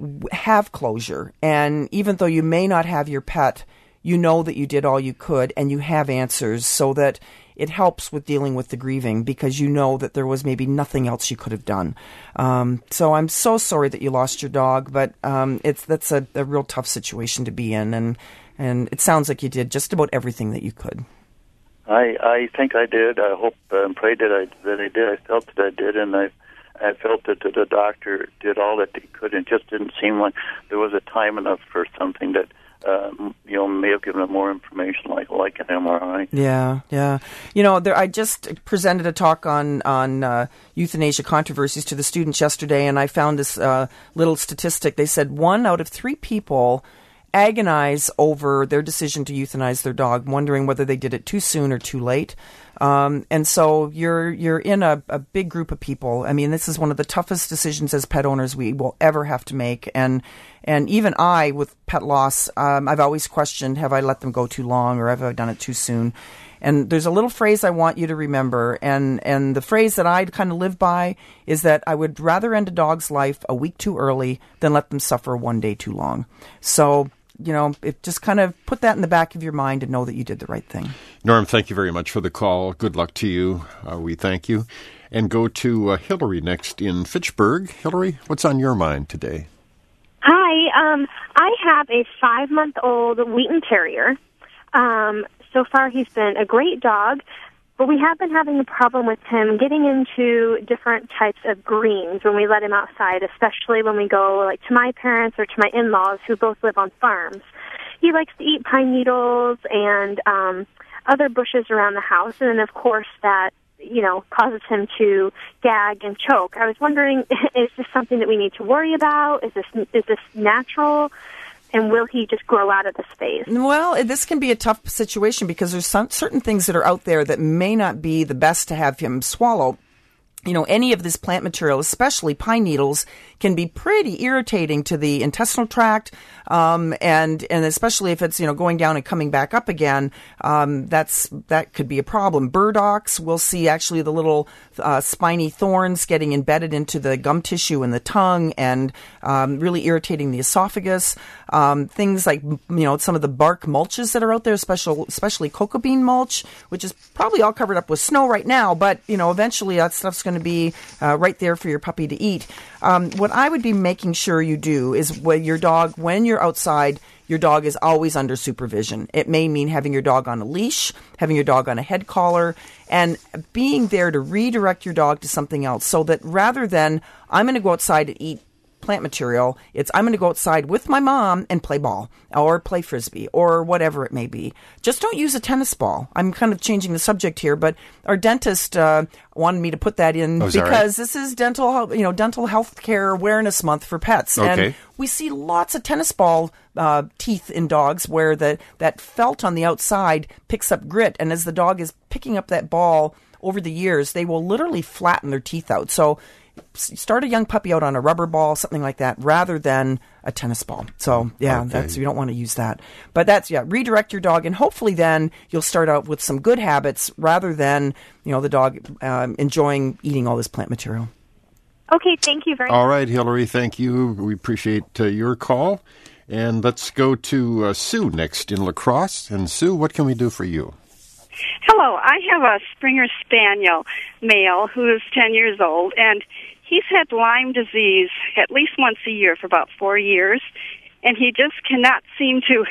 [SPEAKER 2] have closure. And even though you may not have your pet, you know that you did all you could and you have answers, so that it helps with dealing with the grieving, because you know that there was maybe nothing else you could have done. Um, so I'm so sorry that you lost your dog, but um, it's that's a, a real tough situation to be in, and and it sounds like you did just about everything that you could.
[SPEAKER 9] I I think I did. I hope and prayed that I that I did. I felt that I did, and I I felt that the doctor did all that he could. It just didn't seem like there was a time enough for something that Um, you know, may have given them more information, like like an M R I.
[SPEAKER 2] Yeah, yeah. You know, there, I just presented a talk on on uh, euthanasia controversies to the students yesterday, and I found this uh, little statistic. They said one out of three people agonize over their decision to euthanize their dog, wondering whether they did it too soon or too late. Um, and so you're you're in a, a big group of people. I mean, this is one of the toughest decisions as pet owners we will ever have to make. And and even I, with pet loss, um, I've always questioned, have I let them go too long or have I done it too soon? And there's a little phrase I want you to remember. And, and the phrase that I kind of live by is that I would rather end a dog's life a week too early than let them suffer one day too long. So, you know, it just kind of put that in the back of your mind and know that you did the right thing.
[SPEAKER 1] Norm, thank you very much for the call. Good luck to you. Uh, we thank you. And go to uh, Hillary next in Fitchburg. Hillary, what's on your mind today?
[SPEAKER 8] Hi. Um, I have a five-month-old Wheaton Terrier. Um, so far, he's been a great dog, but we have been having a problem with him getting into different types of greens when we let him outside, especially when we go like to my parents or to my in-laws who both live on farms. He likes to eat pine needles and um, other bushes around the house, and then, of course, that you know, causes him to gag and choke. I was wondering, is this something that we need to worry about? Is this is this natural? And will he just grow out of the space?
[SPEAKER 2] Well, this can be a tough situation because there's some certain things that are out there that may not be the best to have him swallow. You know, any of this plant material, especially pine needles, can be pretty irritating to the intestinal tract, um, and and especially if it's, you know, going down and coming back up again, um, that's that could be a problem. Burdocks, we'll see actually the little uh, spiny thorns getting embedded into the gum tissue in the tongue and um, really irritating the esophagus. Um, things like, you know, some of the bark mulches that are out there, especially especially cocoa bean mulch, which is probably all covered up with snow right now, but you know, eventually that stuff's going to be uh, right there for your puppy to eat. Um, what I would be making sure you do is when your dog, when you're outside, your dog is always under supervision. It may mean having your dog on a leash, having your dog on a head collar, and being there to redirect your dog to something else so that rather than I'm going to go outside and eat plant material, it's I'm going to go outside with my mom and play ball or play frisbee or whatever it may be. Just don't use a tennis ball. I'm kind of changing the subject here, but our dentist uh, wanted me to put that in
[SPEAKER 1] oh,
[SPEAKER 2] because
[SPEAKER 1] right?
[SPEAKER 2] this is dental, you know, dental health care awareness month for pets,
[SPEAKER 1] okay.
[SPEAKER 2] and we see lots of tennis ball uh, teeth in dogs where the that felt on the outside picks up grit, and as the dog is picking up that ball over the years, they will literally flatten their teeth out. So start a young puppy out on a rubber ball, something like that, rather than a tennis ball. So, yeah,
[SPEAKER 1] okay.
[SPEAKER 2] that's you don't want to use that. But that's, yeah, redirect your dog, and hopefully then you'll start out with some good habits rather than, you know, the dog um, enjoying eating all this plant material.
[SPEAKER 10] Okay, thank you very much.
[SPEAKER 1] All right, Hillary, thank you. We appreciate uh, your call. And let's go to uh, Sue next in La Crosse. And, Sue, what can we do for you?
[SPEAKER 11] Hello, I have a Springer Spaniel male who is ten years old, and he's had Lyme disease at least once a year for about four years, and he just cannot seem to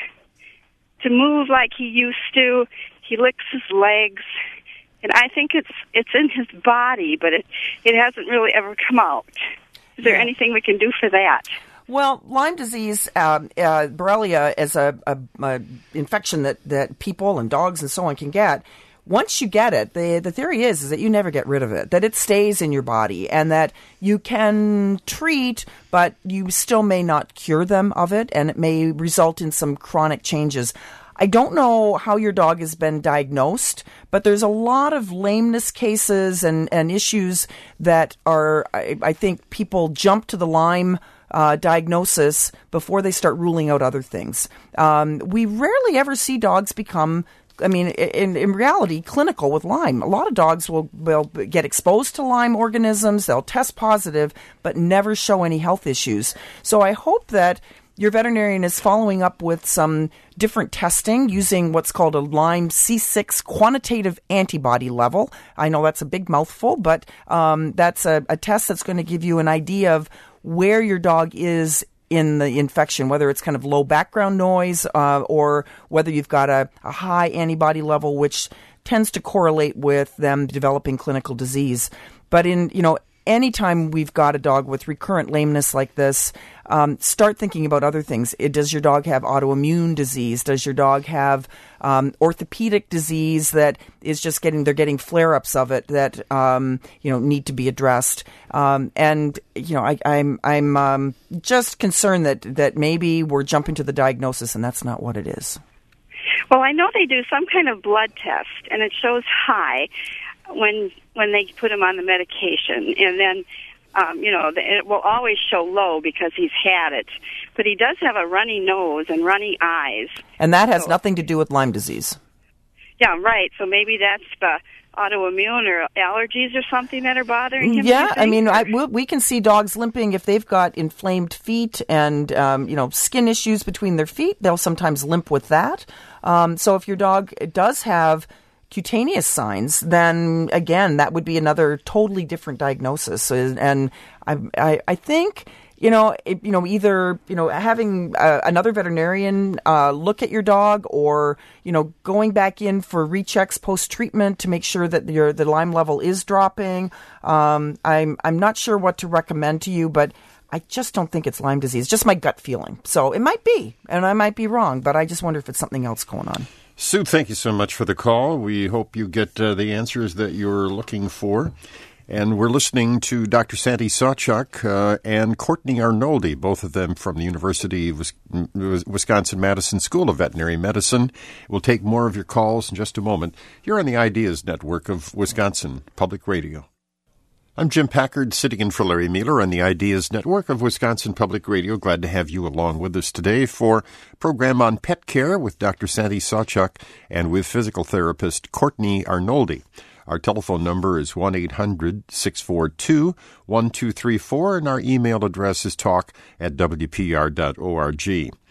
[SPEAKER 11] to move like he used to. He licks his legs, and I think it's it's in his body, but it, it hasn't really ever come out. Is there
[SPEAKER 2] yeah.
[SPEAKER 11] anything we can do for that?
[SPEAKER 2] Well, Lyme disease, uh, uh, Borrelia, is a, a, a infection that, that people and dogs and so on can get. Once you get it, the the theory is, is that you never get rid of it, that it stays in your body, and that you can treat, but you still may not cure them of it, and it may result in some chronic changes. I don't know how your dog has been diagnosed, but there's a lot of lameness cases and, and issues that are, I, I think people jump to the Lyme Uh, diagnosis before they start ruling out other things. Um, we rarely ever see dogs become, I mean, in, in reality, clinical with Lyme. A lot of dogs will, will get exposed to Lyme organisms, they'll test positive, but never show any health issues. So I hope that your veterinarian is following up with some different testing using what's called a Lyme C six quantitative antibody level. I know that's a big mouthful, but um, that's a, a test that's going to give you an idea of where your dog is in the infection, whether it's kind of low background noise uh, or whether you've got a, a high antibody level, which tends to correlate with them developing clinical disease. But in, you know, anytime we've got a dog with recurrent lameness like this, um, start thinking about other things. It, does your dog have autoimmune disease? Does your dog have um, orthopedic disease that is just getting, they're getting flare-ups of it that, um, you know, need to be addressed? Um, and, you know, I, I'm, I'm um, just concerned that, that maybe we're jumping to the diagnosis and that's not what it is.
[SPEAKER 11] Well, I know they do some kind of blood test, and it shows high when when they put him on the medication, and then um, you know it will always show low because he's had it. But he does have a runny nose and runny eyes,
[SPEAKER 2] and that has
[SPEAKER 11] so,
[SPEAKER 2] nothing to do with Lyme disease.
[SPEAKER 11] Yeah, right. So maybe that's the autoimmune or allergies or something that are bothering him.
[SPEAKER 2] Yeah, I mean, I, we, we can see dogs limping if they've got inflamed feet and um, you know skin issues between their feet. They'll sometimes limp with that. Um, so if your dog does have cutaneous signs, then again, that would be another totally different diagnosis. And I, I, I think, you know, it, you know, either, you know, having uh, another veterinarian uh, look at your dog, or, you know, going back in for rechecks post-treatment to make sure that your the Lyme level is dropping. Um, I'm, I'm not sure what to recommend to you, but I just don't think it's Lyme disease. Just my gut feeling. So it might be, and I might be wrong, but I just wonder if it's something else going on.
[SPEAKER 1] Sue, thank you so much for the call. We hope you get uh, the answers that you're looking for. And we're listening to Doctor Sandy Sawchuk uh, and Courtney Arnoldi, both of them from the University of Wisconsin-Madison School of Veterinary Medicine. We'll take more of your calls in just a moment. You're on the Ideas Network of Wisconsin Public Radio. I'm Jim Packard, sitting in for Larry Mueller on the Ideas Network of Wisconsin Public Radio. Glad to have you along with us today for a program on pet care with Doctor Sandy Sawchuk and with physical therapist Courtney Arnoldi. Our telephone number is one eight hundred six four two one two three four, and our email address is talk at w p r dot org.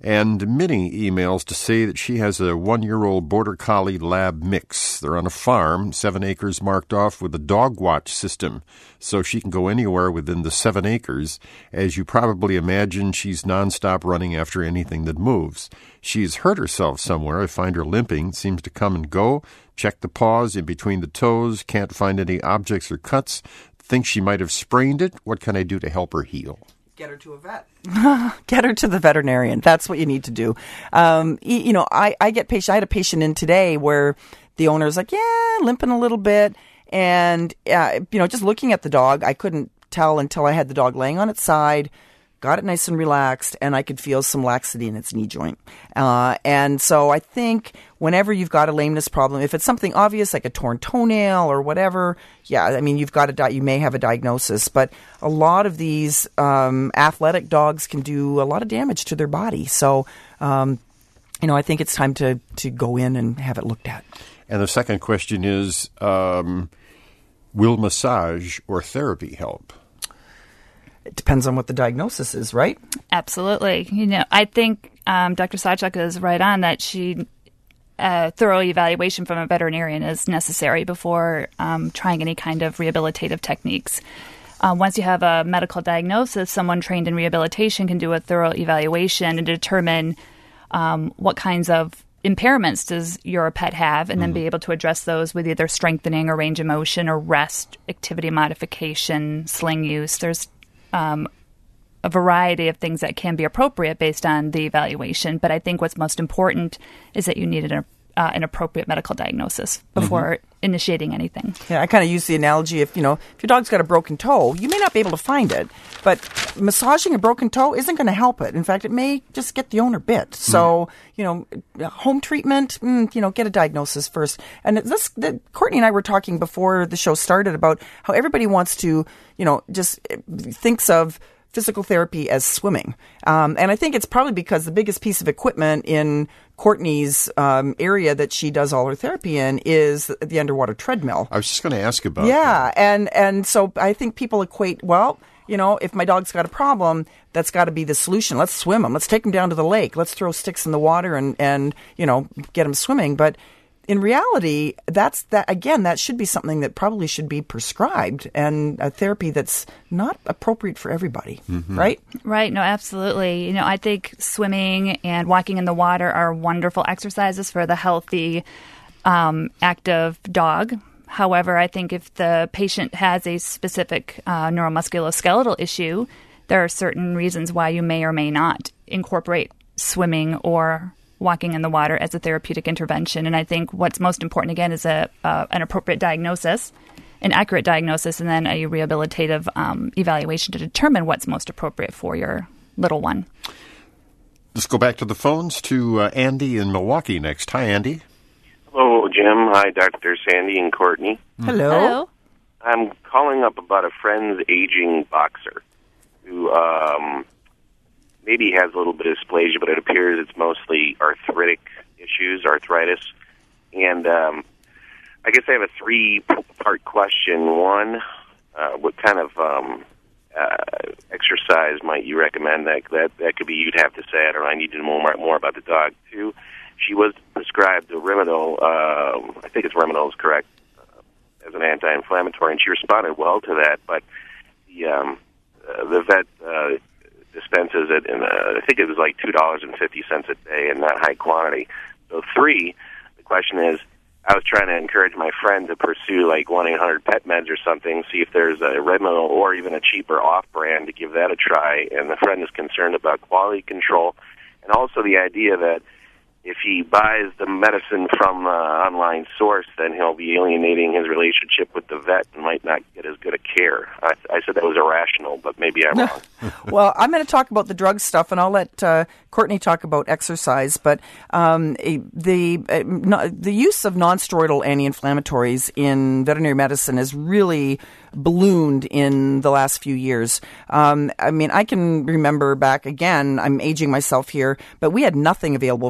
[SPEAKER 1] And Minnie emails to say that she has a one-year-old Border Collie Lab mix. They're on a farm, seven acres marked off with a dog watch system, so she can go anywhere within the seven acres. As you probably imagine, she's nonstop running after anything that moves. She's hurt herself somewhere. I find her limping, seems to come and go. Check the paws in between the toes, can't find any objects or cuts. Think she might have sprained it. What can I do to help her heal?
[SPEAKER 2] Get her to a vet. Get her to the veterinarian. That's what you need to do. Um, you know, I, I get patient. I had a patient in today where the owner's like, yeah, limping a little bit. And, uh, you know, just looking at the dog, I couldn't tell until I had the dog laying on its side, got it nice and relaxed, and I could feel some laxity in its knee joint. Uh, and so I think whenever you've got a lameness problem, if it's something obvious like a torn toenail or whatever, yeah, I mean, you've got a di- you may have a diagnosis. But a lot of these um, athletic dogs can do a lot of damage to their body. So, um, you know, I think it's time to, to go in and have it looked at.
[SPEAKER 1] And the second question is, um, will massage or therapy help?
[SPEAKER 2] It depends on what the diagnosis is, right?
[SPEAKER 3] Absolutely. You know, I think um, Doctor Sawchuk is right on that she uh, thorough evaluation from a veterinarian is necessary before um, trying any kind of rehabilitative techniques. Uh, once you have a medical diagnosis, someone trained in rehabilitation can do a thorough evaluation and determine um, what kinds of impairments does your pet have, and then mm-hmm. be able to address those with either strengthening or range of motion or rest, activity modification, sling use. There's Um, a variety of things that can be appropriate based on the evaluation. But I think what's most important is that you need an, uh, an appropriate medical diagnosis before mm-hmm. initiating anything.
[SPEAKER 2] Yeah, I kind of use the analogy if, you know, if your dog's got a broken toe, you may not be able to find it, but massaging a broken toe isn't going to help it. In fact, it may just get the owner bit. So, mm-hmm. you know, home treatment, mm, you know, get a diagnosis first. And this, the, Courtney and I were talking before the show started about how everybody wants to, you know, just thinks of physical therapy as swimming. Um, and I think it's probably because the biggest piece of equipment in Courtney's um, area that she does all her therapy in is the underwater treadmill.
[SPEAKER 1] I was just going to ask about
[SPEAKER 2] yeah,
[SPEAKER 1] that.
[SPEAKER 2] Yeah, and, and so I think people equate, well, you know, if my dog's got a problem, that's got to be the solution. Let's swim him. Let's take him down to the lake. Let's throw sticks in the water and, and you know, get him swimming. But in reality, that's that again, that should be something that probably should be prescribed and a therapy that's not appropriate for everybody, mm-hmm. right?
[SPEAKER 3] Right. No, absolutely. You know, I think swimming and walking in the water are wonderful exercises for the healthy, um, active dog. However, I think if the patient has a specific uh, neuromusculoskeletal issue, there are certain reasons why you may or may not incorporate swimming or walking in the water as a therapeutic intervention. And I think what's most important, again, is a uh, an appropriate diagnosis, an accurate diagnosis, and then a rehabilitative um, evaluation to determine what's most appropriate for your little one.
[SPEAKER 1] Let's go back to the phones to uh, Andy in Milwaukee next. Hi, Andy.
[SPEAKER 12] Hello, Jim. Hi, Doctor Sandy and Courtney.
[SPEAKER 2] Hello.
[SPEAKER 3] Hello.
[SPEAKER 12] I'm calling up about a friend's aging boxer who um, maybe has a little bit of dysplasia, but it appears it's mostly arthritic issues, arthritis. And um, I guess I have a three-part question. One, uh, what kind of um, uh, exercise might you recommend? That, that that could be you'd have to say. I don't know. I need to know more, more about the dog. Two, she was prescribed a Rimadyl. Uh, I think it's Rimadyl is correct, uh, as an anti-inflammatory, and she responded well to that. But the um, uh, the vet uh, dispenses it, in uh, I think it was like two dollars and fifty cents a day in that high quantity. So three, the question is, I was trying to encourage my friend to pursue like one eight hundred pet meds or something, see if there's a Rimadyl or even a cheaper off-brand to give that a try. And the friend is concerned about quality control and also the idea that if he buys the medicine from an online source, then he'll be alienating his relationship with the vet and might not get as good a care. I, I said that was irrational, but maybe I'm wrong.
[SPEAKER 2] Well, I'm going to talk about the drug stuff, and I'll let uh, Courtney talk about exercise. But um, the uh, no, the use of non-steroidal anti-inflammatories in veterinary medicine has really ballooned in the last few years. Um, I mean, I can remember back again, I'm aging myself here, but we had nothing available for dogs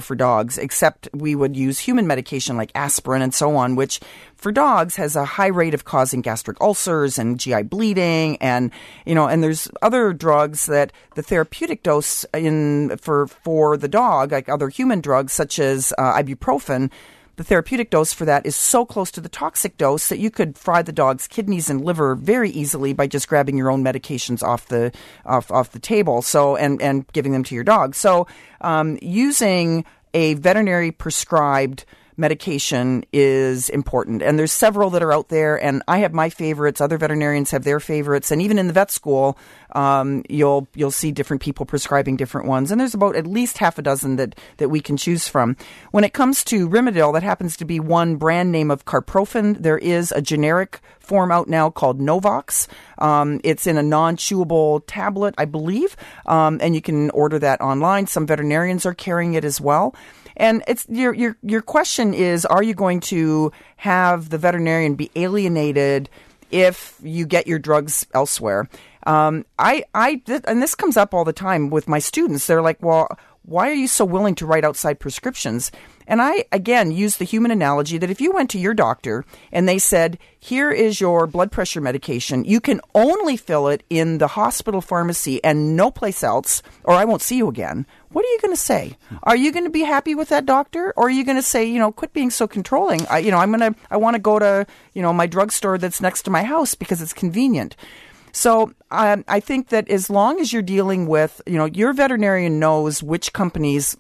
[SPEAKER 2] dogs, except we would use human medication like aspirin and so on, which for dogs has a high rate of causing gastric ulcers and G I bleeding, and you know, and there's other drugs that the therapeutic dose in for for the dog, like other human drugs such as uh, ibuprofen. The therapeutic dose for that is so close to the toxic dose that you could fry the dog's kidneys and liver very easily by just grabbing your own medications off the off off the table. So and and giving them to your dog. So um, using a veterinary prescribed medication is important. And there's several that are out there, and I have my favorites. Other veterinarians have their favorites. And even in the vet school, um, you'll you'll see different people prescribing different ones. And there's about at least half a dozen that, that we can choose from. When it comes to Rimadyl, that happens to be one brand name of carprofen. There is a generic form out now called Novox. Um, it's in a non-chewable tablet, I believe, um, and you can order that online. Some veterinarians are carrying it as well. And it's your your your question is, are you going to have the veterinarian be alienated if you get your drugs elsewhere? Um, I I and this comes up all the time with my students. They're like, well, why are you so willing to write outside prescriptions? And I, again, use the human analogy that if you went to your doctor and they said, here is your blood pressure medication, you can only fill it in the hospital pharmacy and no place else, or I won't see you again. What are you going to say? Are you going to be happy with that doctor? Or are you going to say, you know, quit being so controlling? I, you know, I'm going to, I want to go to, you know, my drugstore that's next to my house because it's convenient. So um, I think that as long as you're dealing with, you know, your veterinarian knows which companies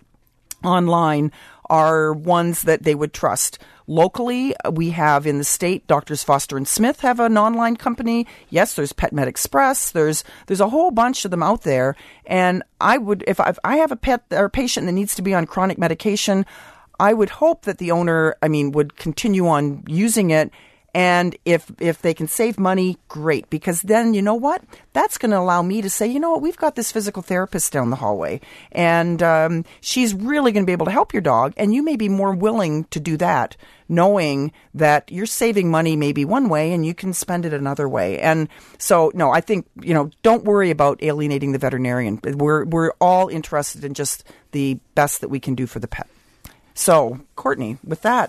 [SPEAKER 2] online are ones that they would trust. Locally, we have in the state, Doctors Foster and Smith have an online company. Yes, there's PetMed Express. There's there's a whole bunch of them out there. And I would, if I, if I have a pet or a patient that needs to be on chronic medication, I would hope that the owner, I mean, would continue on using it. And if if they can save money, great, because then, you know what? That's going to allow me to say, you know what, we've got this physical therapist down the hallway, and um, she's really going to be able to help your dog, and you may be more willing to do that, knowing that you're saving money maybe one way and you can spend it another way. And so, no, I think, you know, don't worry about alienating the veterinarian. We're we're all interested in just the best that we can do for the pet. So, Courtney, with that...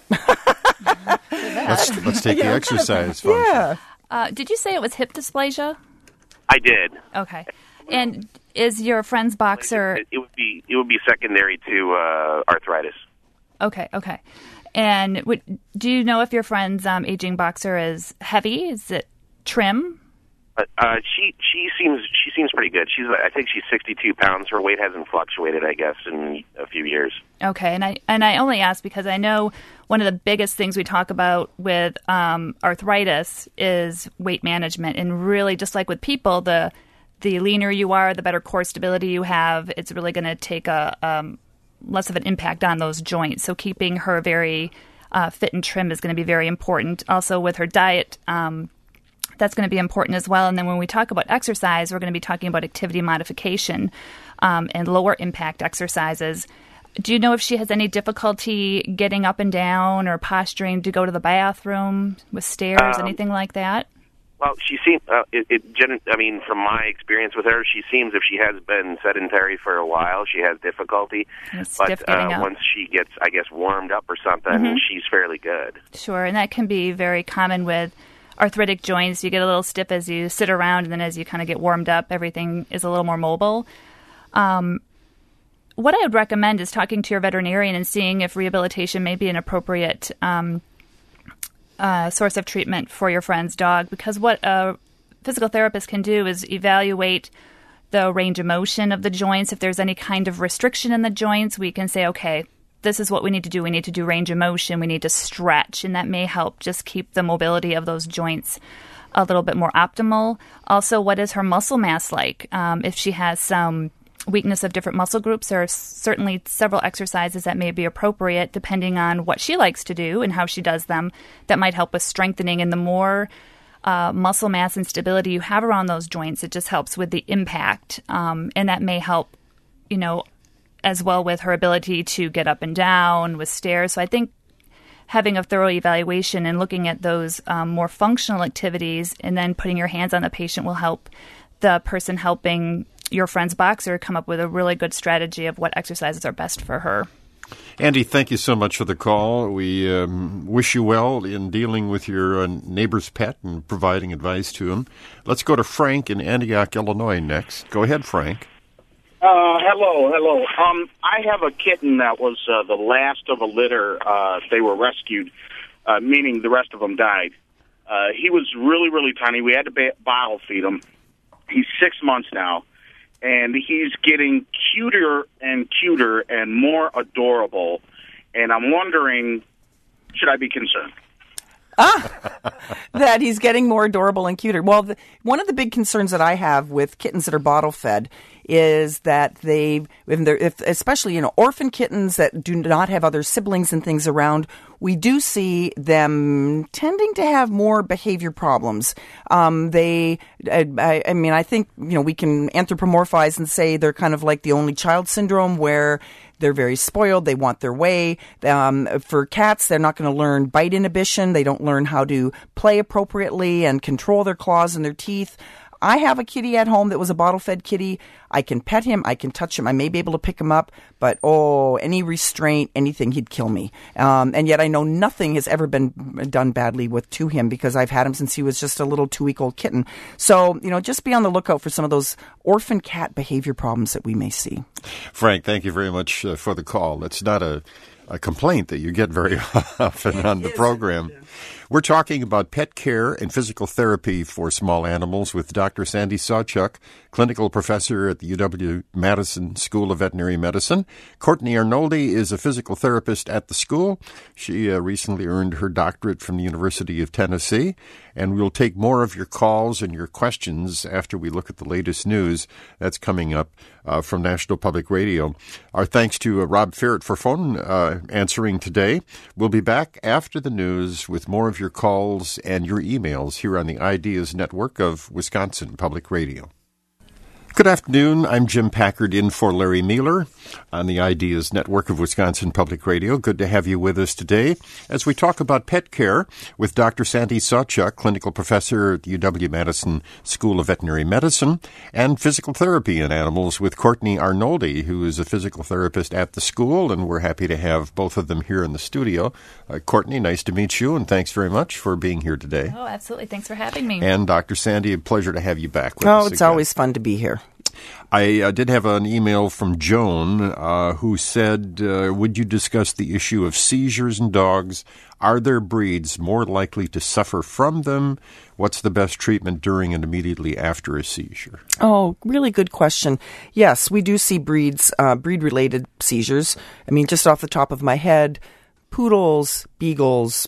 [SPEAKER 1] let's, let's take
[SPEAKER 2] yeah,
[SPEAKER 1] the exercise
[SPEAKER 2] kind of,
[SPEAKER 1] function.
[SPEAKER 2] Yeah.
[SPEAKER 3] Uh, did you say it was hip dysplasia?
[SPEAKER 12] I did.
[SPEAKER 3] Okay. And is your friend's boxer...
[SPEAKER 12] It, it would be it would be secondary to uh, arthritis.
[SPEAKER 3] Okay, okay. And would, do you know if your friend's um, aging boxer is heavy? Is it trim?
[SPEAKER 12] Uh, uh, she she seems she seems pretty good. She's I think she's sixty-two pounds. Her weight hasn't fluctuated, I guess, in a few years.
[SPEAKER 3] Okay, and I and I only ask because I know one of the biggest things we talk about with um, arthritis is weight management, and really, just like with people, the the leaner you are, the better core stability you have. It's really going to take a um, less of an impact on those joints. So keeping her very uh, fit and trim is going to be very important. Also, with her diet. Um, That's going to be important as well. And then when we talk about exercise, we're going to be talking about activity modification um, and lower impact exercises. Do you know if she has any difficulty getting up and down or posturing to go to the bathroom with stairs, um, anything like that?
[SPEAKER 12] Well, she seems, uh, it, it, I mean, from my experience with her, she seems if she has been sedentary for a while, she has difficulty. But uh, once she gets, I guess, warmed up or something, mm-hmm. she's fairly good.
[SPEAKER 3] Sure, and that can be very common with arthritic joints. You get a little stiff as you sit around, and then as you kind of get warmed up, everything is a little more mobile. Um, what I would recommend is talking to your veterinarian and seeing if rehabilitation may be an appropriate um, uh, source of treatment for your friend's dog, because what a physical therapist can do is evaluate the range of motion of the joints. If there's any kind of restriction in the joints, we can say, okay, this is what we need to do. We need to do range of motion. We need to stretch, and that may help just keep the mobility of those joints a little bit more optimal. Also, what is her muscle mass like? Um, if she has some weakness of different muscle groups, there are certainly several exercises that may be appropriate depending on what she likes to do and how she does them that might help with strengthening. And the more uh, muscle mass and stability you have around those joints, it just helps with the impact, um, and that may help, you know, as well with her ability to get up and down with stairs. So I think having a thorough evaluation and looking at those um, more functional activities and then putting your hands on the patient will help the person helping your friend's boxer come up with a really good strategy of what exercises are best for her.
[SPEAKER 1] Andy, thank you so much for the call. We um, wish you well in dealing with your uh, neighbor's pet and providing advice to him. Let's go to Frank in Antioch, Illinois next. Go ahead, Frank.
[SPEAKER 13] Uh, hello, hello. Um, I have a kitten that was uh, the last of a litter. Uh, they were rescued, uh, meaning the rest of them died. Uh, he was really, really tiny. We had to ba- bottle feed him. He's six months now. And he's getting cuter and cuter and more adorable. And I'm wondering, should I be concerned?
[SPEAKER 2] Ah, that he's getting more adorable and cuter. Well, the, one of the big concerns that I have with kittens that are bottle fed is that they, if they're, if, especially, you know, orphan kittens that do not have other siblings and things around, we do see them tending to have more behavior problems. Um, they, I, I mean, I think, you know, we can anthropomorphize and say they're kind of like the only child syndrome where they're very spoiled. They want their way. Um, for cats, they're not going to learn bite inhibition. They don't learn how to play appropriately and control their claws and their teeth. I have a kitty at home that was a bottle-fed kitty. I can pet him. I can touch him. I may be able to pick him up. But, oh, any restraint, anything, he'd kill me. Um, and yet I know nothing has ever been done badly with to him because I've had him since he was just a little two-week-old kitten. So, you know, just be on the lookout for some of those orphan cat behavior problems that we may see.
[SPEAKER 1] Frank, thank you very much uh, for the call. That's not a, a complaint that you get very often on the program. We're talking about pet care and physical therapy for small animals with Doctor Sandy Sawchuk, clinical professor at the U W-Madison School of Veterinary Medicine. Courtney Arnoldi is a physical therapist at the school. She uh, recently earned her doctorate from the University of Tennessee. And we'll take more of your calls and your questions after we look at the latest news that's coming up uh, from National Public Radio. Our thanks to uh, Rob Ferret for phone uh, answering today. We'll be back after the news with more of your calls and your emails here on the Ideas Network of Wisconsin Public Radio. Good afternoon. I'm Jim Packard in for Larry Mueller on the Ideas Network of Wisconsin Public Radio. Good to have you with us today as we talk about pet care with Doctor Sandy Sawchuk, clinical professor at the U W-Madison School of Veterinary Medicine, and physical therapy in animals with Courtney Arnoldi, who is a physical therapist at the school, and we're happy to have both of them here in the studio. Uh, Courtney, nice to meet you, and thanks very much for being here today.
[SPEAKER 3] Oh, absolutely. Thanks for having me.
[SPEAKER 1] And Doctor Sandy, a pleasure to have you back with
[SPEAKER 2] oh,
[SPEAKER 1] us
[SPEAKER 2] it's
[SPEAKER 1] again.
[SPEAKER 2] always fun to be here.
[SPEAKER 1] I uh, did have an email from Joan uh, who said, uh, would you discuss the issue of seizures in dogs? Are there breeds more likely to suffer from them? What's the best treatment during and immediately after a seizure?
[SPEAKER 2] Oh, really good question. Yes, we do see breeds, uh, breed-related seizures. I mean, just off the top of my head, poodles, beagles,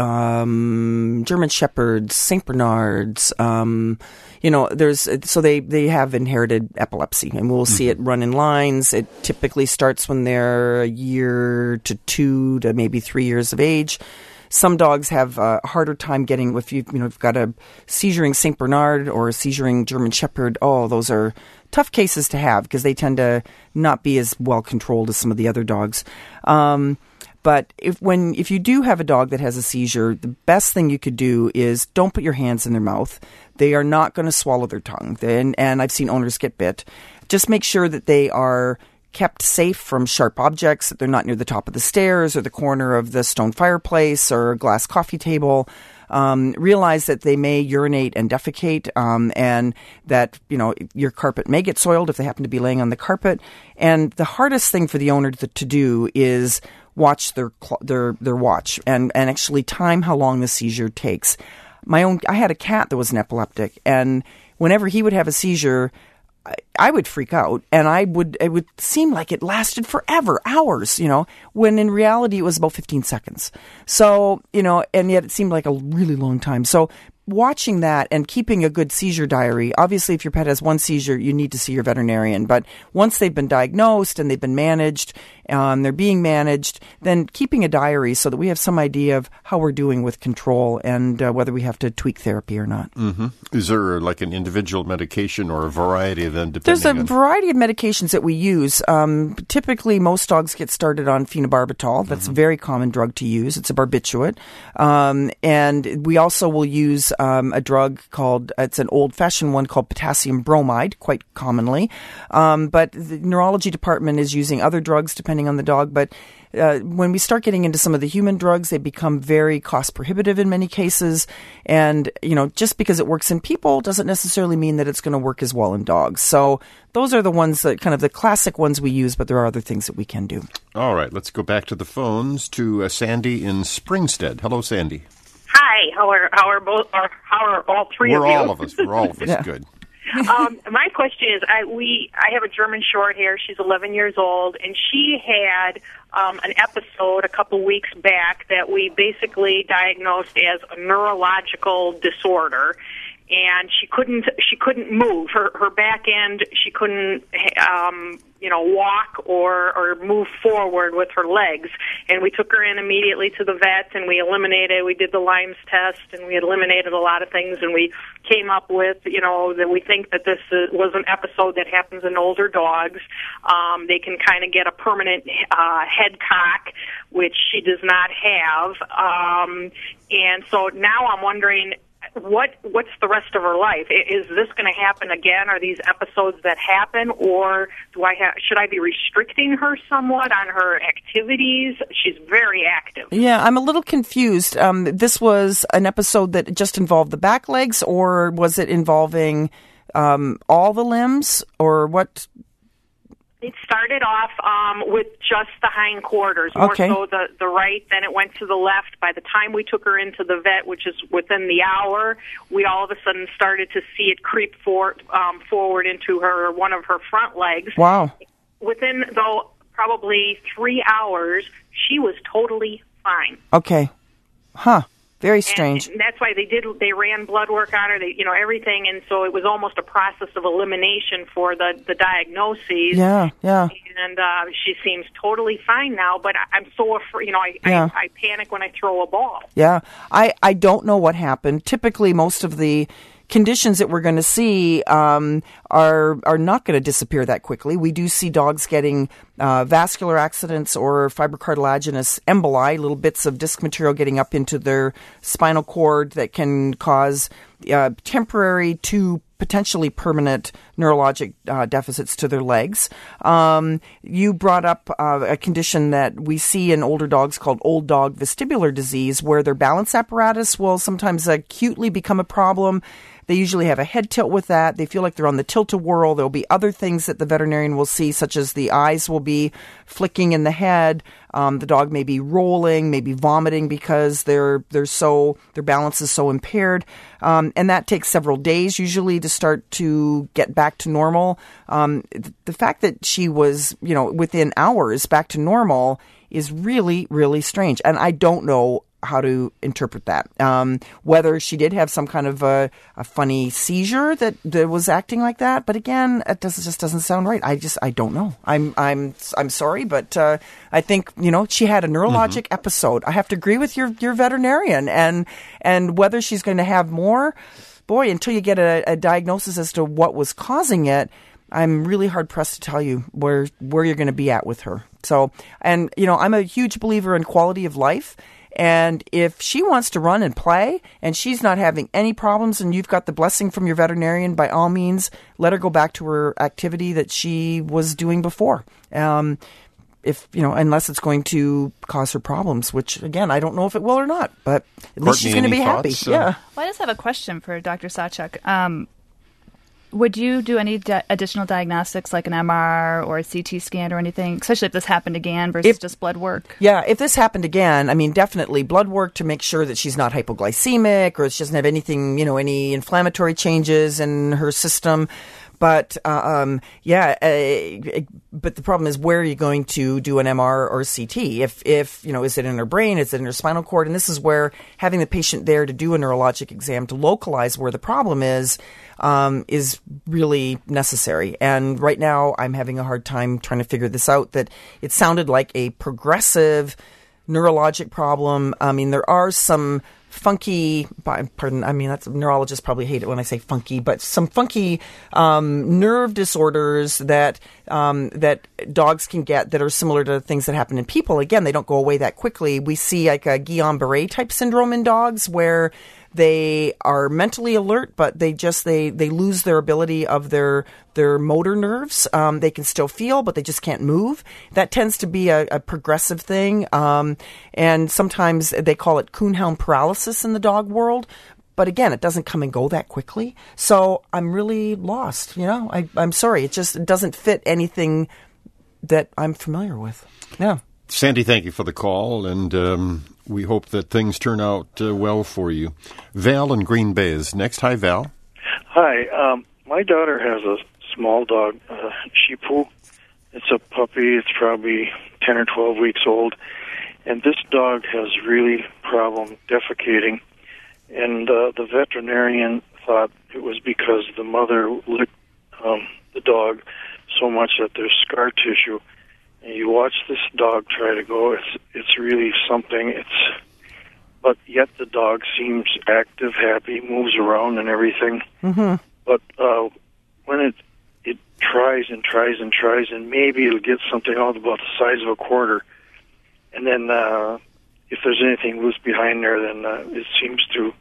[SPEAKER 2] um, German Shepherds, Saint Bernards, um, you know, there's, so they, they have inherited epilepsy, and we'll see mm-hmm. it run in lines. It typically starts when they're a year to two to maybe three years of age. Some dogs have a harder time getting, if you, you know, you've got a seizuring Saint Bernard or a seizuring German Shepherd, oh, those are tough cases to have because they tend to not be as well controlled as some of the other dogs. Um, But if when if you do have a dog that has a seizure, the best thing you could do is don't put your hands in their mouth. They are not going to swallow their tongue. And, and I've seen owners get bit. Just make sure that they are kept safe from sharp objects, that they're not near the top of the stairs or the corner of the stone fireplace or a glass coffee table. Um, realize that they may urinate and defecate, um, and that, you know, your carpet may get soiled if they happen to be laying on the carpet. And the hardest thing for the owner to, to do is watch their their their watch and, and actually time how long the seizure takes. My own, I had a cat that was an epileptic, and whenever he would have a seizure, I, I would freak out, and I would it would seem like it lasted forever, hours, you know, when in reality it was about fifteen seconds. So, you know, and yet it seemed like a really long time. So watching that and keeping a good seizure diary. Obviously, if your pet has one seizure, you need to see your veterinarian. But once they've been diagnosed and they've been managed, um, they're being managed, then keeping a diary so that we have some idea of how we're doing with control and uh, whether we have to tweak therapy or not.
[SPEAKER 1] Mm-hmm. Is there like an individual medication or a variety of them?
[SPEAKER 2] There's a
[SPEAKER 1] on-
[SPEAKER 2] variety of medications that we use. Um, typically, most dogs get started on phenobarbital. That's mm-hmm. a very common drug to use. It's a barbiturate. Um, and we also will use Um, a drug called, it's an old-fashioned one called potassium bromide, quite commonly. Um, but the neurology department is using other drugs depending on the dog. But uh, when we start getting into some of the human drugs, they become very cost prohibitive in many cases. And, you know, just because it works in people doesn't necessarily mean that it's going to work as well in dogs. So those are the ones that kind of the classic ones we use, but there are other things that we can do.
[SPEAKER 1] All right, let's go back to the phones to uh, Sandy in Springstead. Hello, Sandy.
[SPEAKER 14] Hi, how are how are both? Or how are all three
[SPEAKER 1] We're
[SPEAKER 14] of you?
[SPEAKER 1] all of us. We're all of us.
[SPEAKER 2] Yeah.
[SPEAKER 1] Good.
[SPEAKER 14] um, my question is, I we I have a German short hair. She's eleven years old, and she had um, an episode a couple weeks back that we basically diagnosed as a neurological disorder. And she couldn't she couldn't move her her back end. She couldn't um, you know walk or or move forward with her legs. And we took her in immediately to the vet, and we eliminated. We did the Lyme's test, and we eliminated a lot of things. And we came up with you know that we think that this is, was an episode that happens in older dogs. Um, they can kind of get a permanent uh, head cock, which she does not have. Um, and so now I'm wondering, What what's the rest of her life? Is this going to happen again? Are these episodes that happen, or do I have? Should I be restricting her somewhat on her activities? She's very active.
[SPEAKER 2] Yeah, I'm a little confused. Um, this was an episode that just involved the back legs, or was it involving um, all the limbs, or what?
[SPEAKER 14] It started off um, with just the hindquarters, more
[SPEAKER 2] Okay.
[SPEAKER 14] so the, the right, then it went to the left. By the time we took her into the vet, which is within the hour, we all of a sudden started to see it creep for, um, forward into her one of her front legs.
[SPEAKER 2] Wow.
[SPEAKER 14] Within, though, probably three hours, she was totally fine.
[SPEAKER 2] Okay. Huh. Very strange.
[SPEAKER 14] And, and that's why they did. They ran blood work on her. They, you know, everything, and so it was almost a process of elimination for the the diagnoses.
[SPEAKER 2] Yeah, yeah.
[SPEAKER 14] And uh, she seems totally fine now. But I, I'm so afraid. You know, I,
[SPEAKER 2] Yeah.
[SPEAKER 14] I I panic when I throw a ball.
[SPEAKER 2] Yeah. I, I don't know what happened. Typically, most of the conditions that we're going to see um, are are not going to disappear that quickly. We do see dogs getting uh, vascular accidents or fibrocartilaginous emboli, little bits of disc material getting up into their spinal cord that can cause uh, temporary to potentially permanent neurologic uh, deficits to their legs. Um, you brought up uh, a condition that we see in older dogs called old dog vestibular disease, where their balance apparatus will sometimes acutely become a problem. They usually have a head tilt with that. They feel like they're on the tilt-a-whirl. There'll be other things that the veterinarian will see, such as the eyes will be flicking in the head. Um, the dog may be rolling, maybe vomiting because they're they're so their balance is so impaired, um, and that takes several days usually to start to get back to normal. Um, the fact that she was, you know, within hours back to normal is really, really strange, and I don't know how to interpret that. Um, whether she did have some kind of a, a funny seizure that, that was acting like that, but again, it does, just doesn't sound right. I just I don't know. I'm I'm I'm sorry, but uh, I think you know she had a neurologic mm-hmm. episode. I have to agree with your your veterinarian, and and whether she's going to have more, boy, until you get a, a diagnosis as to what was causing it, I'm really hard pressed to tell you where where you're going to be at with her. So, and you know, I'm a huge believer in quality of life. And if she wants to run and play and she's not having any problems and you've got the blessing from your veterinarian, by all means, let her go back to her activity that she was doing before. Um, if, you know, unless it's going to cause her problems, which, again, I don't know if it will or not, but at
[SPEAKER 1] Courtney,
[SPEAKER 2] least she's going to be happy.
[SPEAKER 1] Thoughts? Uh,
[SPEAKER 2] yeah.
[SPEAKER 3] Well, I just have a question for Doctor Sawchuk. Um, Would you do any di- additional diagnostics like an M R or a C T scan or anything, especially if this happened again versus
[SPEAKER 2] If-
[SPEAKER 3] just blood work?
[SPEAKER 2] Yeah, if this happened again, I mean, definitely blood work to make sure that she's not hypoglycemic or she doesn't have anything, you know, any inflammatory changes in her system. But, uh, um, yeah, uh, but the problem is, where are you going to do an M R or C T? If, if, you know, is it in her brain? Is it in her spinal cord? And this is where having the patient there to do a neurologic exam to localize where the problem is, um, is really necessary. And right now I'm having a hard time trying to figure this out, that it sounded like a progressive neurologic problem. I mean, there are some funky, pardon, I mean, that's neurologists probably hate it when I say funky, but some funky um, nerve disorders that um, that dogs can get that are similar to things that happen in people. Again, they don't go away that quickly. We see like a Guillain-Barré type syndrome in dogs, where they are mentally alert, but they just they they lose their ability of their their motor nerves. Um, they can still feel, but they just can't move. That tends to be a, a progressive thing, um, and sometimes they call it Kuhnhelm paralysis in the dog world. But again, it doesn't come and go that quickly. So I'm really lost. You know, I, I'm sorry. It just it doesn't fit anything that I'm familiar with. Yeah.
[SPEAKER 1] Sandy, thank you for the call, and um, we hope that things turn out uh, well for you. Val in Green Bay is next. Hi, Val.
[SPEAKER 15] Hi. Um, my daughter has a small dog, uh, Shih Tzu. It's a puppy. It's probably ten or twelve weeks old. And this dog has really problem defecating. And uh, the veterinarian thought it was because the mother licked um, the dog so much that there's scar tissue. And you watch this dog try to go, it's it's really something. It's but yet the dog seems active, happy, moves around and everything.
[SPEAKER 2] Mm-hmm.
[SPEAKER 15] But uh, when it it tries and tries and tries, and maybe it'll get something out about the size of a quarter, and then uh, if there's anything loose behind there, then uh, it seems to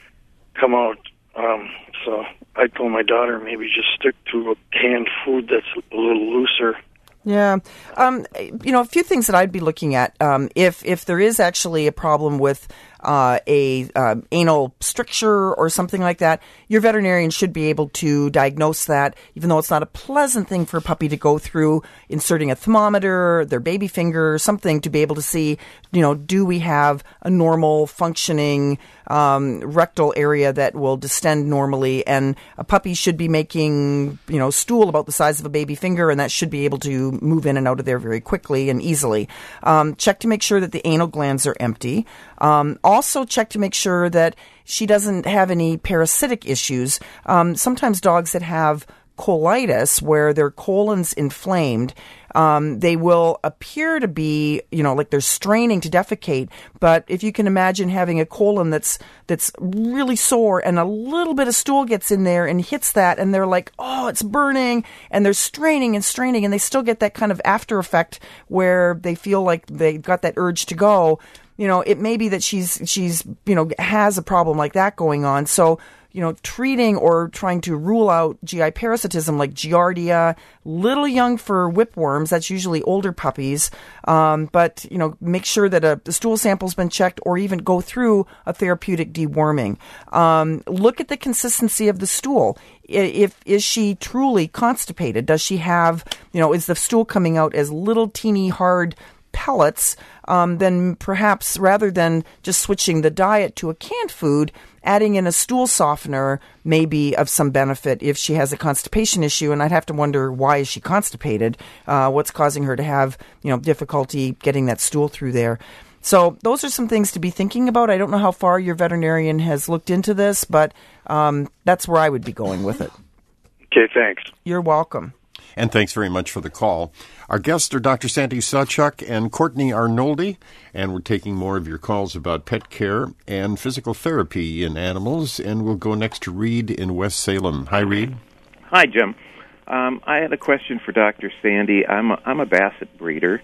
[SPEAKER 15] come out. Um, so I told my daughter maybe just stick to a canned food that's a little looser.
[SPEAKER 2] Yeah. Um, you know, a few things that I'd be looking at. Um, if if there is actually a problem with uh, a uh, anal stricture or something like that, your veterinarian should be able to diagnose that, even though it's not a pleasant thing for a puppy to go through, inserting a thermometer, their baby finger, something to be able to see, you know, do we have a normal functioning um, rectal area that will distend normally? And a puppy should be making, you know, stool about the size of a baby finger, and that should be able to move in and out of there very quickly and easily. Um, check to make sure that the anal glands are empty. Um, also check to make sure that she doesn't have any parasitic issues. Um, sometimes dogs that have colitis, where their colon's inflamed, um, they will appear to be, you know, like they're straining to defecate. But if you can imagine having a colon that's that's really sore and a little bit of stool gets in there and hits that, and they're like, oh, it's burning, and they're straining and straining, and they still get that kind of after effect where they feel like they've got that urge to go. You know, it may be that she's she's you know has a problem like that going on. So, you know, treating or trying to rule out G I parasitism like Giardia, little young for whipworms, that's usually older puppies. Um, but, you know, make sure that a, a stool sample's been checked, or even go through a therapeutic deworming. Um, look at the consistency of the stool. If is she truly constipated? Does she have, you know, is the stool coming out as little teeny hard pellets? Um, then perhaps rather than just switching the diet to a canned food, adding in a stool softener may be of some benefit if she has a constipation issue. And I'd have to wonder, why is she constipated? Uh, what's causing her to have, you know, difficulty getting that stool through there? So those are some things to be thinking about. I don't know how far your veterinarian has looked into this, but um, that's where I would be going with it.
[SPEAKER 15] Okay, thanks.
[SPEAKER 2] You're welcome.
[SPEAKER 1] And thanks very much for the call. Our guests are Doctor Sandy Sawchuk and Courtney Arnoldi, and we're taking more of your calls about pet care and physical therapy in animals. And we'll go next to Reed in West Salem. Hi, Reed.
[SPEAKER 16] Hi, Jim. Um, I had a question for Doctor Sandy. I'm a, I'm a Basset breeder,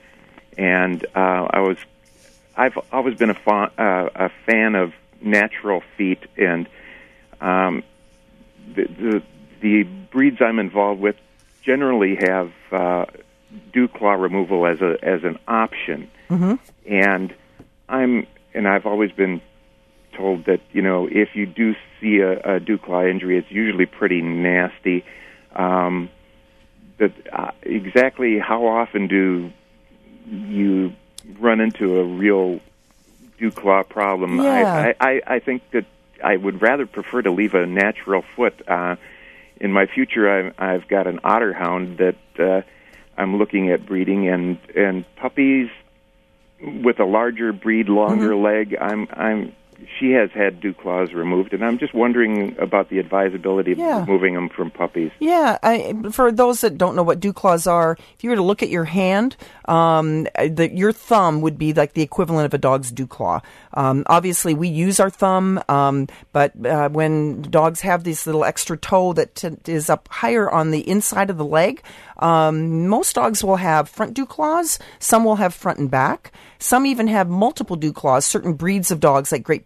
[SPEAKER 16] and uh, I was I've always been a, fa- uh, a fan of natural feet, and um, the, the the breeds I'm involved with generally have uh, dew claw removal as a as an option,
[SPEAKER 2] mm-hmm.
[SPEAKER 16] and I'm and I've always been told that, you know, if you do see a, a dew claw injury, it's usually pretty nasty. Um, that uh, exactly how often do you run into a real dew claw problem?
[SPEAKER 2] Yeah.
[SPEAKER 16] I, I I think that I would rather prefer to leave a natural foot. Uh, In my future, I've, I've got an otter hound that uh, I'm looking at breeding, and, and puppies with a larger breed, longer
[SPEAKER 2] mm-hmm.
[SPEAKER 16] leg. I'm I'm she has had dew claws removed, and I'm just wondering about the advisability of
[SPEAKER 2] yeah.
[SPEAKER 16] removing them from puppies.
[SPEAKER 2] Yeah, I, for those that don't know what dew claws are, if you were to look at your hand, um, the, your thumb would be like the equivalent of a dog's dew claw. Um, obviously, we use our thumb, um, but uh, when dogs have this little extra toe that t- is up higher on the inside of the leg, um, most dogs will have front dew claws. Some will have front and back. Some even have multiple dew claws. Certain breeds of dogs, like Great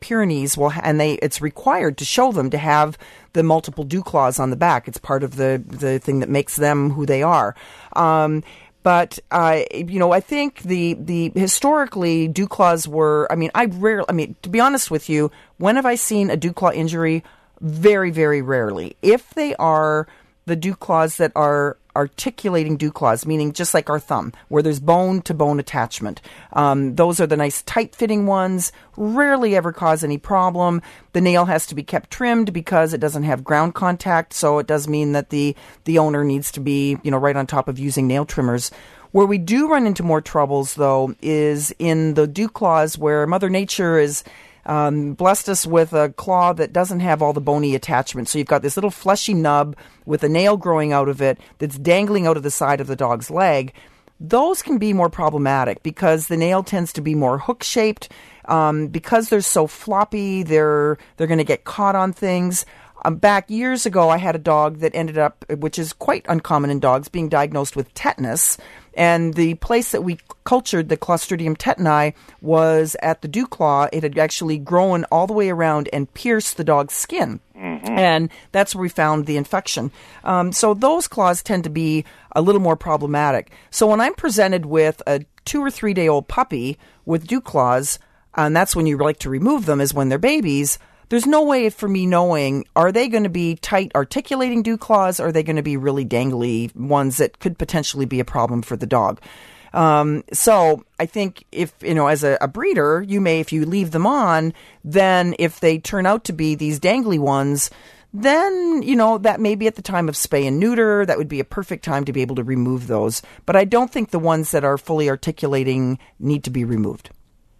[SPEAKER 2] Pyrenees will, ha- and they it's required to show them to have the multiple dew claws on the back. It's part of the the thing that makes them who they are. Um, But, uh, you know, I think the, the historically dew claws were, I mean, I rarely, I mean, to be honest with you, when have I seen a dew claw injury? Very, very rarely. If they are the dew claws that are articulating dew claws, meaning just like our thumb, where there's bone-to-bone attachment. Um, those are the nice tight-fitting ones, rarely ever cause any problem. The nail has to be kept trimmed because it doesn't have ground contact, so it does mean that the, the owner needs to be, you know, right on top of using nail trimmers. Where we do run into more troubles, though, is in the dew claws where Mother Nature is Um, blessed us with a claw that doesn't have all the bony attachments. So you've got this little fleshy nub with a nail growing out of it that's dangling out of the side of the dog's leg. Those can be more problematic because the nail tends to be more hook-shaped. Um, because they're so floppy, they're they're going to get caught on things. Um, back years ago, I had a dog that ended up, which is quite uncommon in dogs, being diagnosed with tetanus. And the place that we cultured the Clostridium tetani was at the dew claw. It had actually grown all the way around and pierced the dog's skin. Mm-hmm. And that's where we found the infection. Um, so those claws tend to be a little more problematic. So when I'm presented with a two or three day old puppy with dew claws, and that's when you like to remove them, is when they're babies, there's no way for me knowing, are they going to be tight articulating dew claws, or are they going to be really dangly ones that could potentially be a problem for the dog? Um, so I think if, you know, as a, a breeder, you may, if you leave them on, then if they turn out to be these dangly ones, then, you know, that may be at the time of spay and neuter. That would be a perfect time to be able to remove those. But I don't think the ones that are fully articulating need to be removed.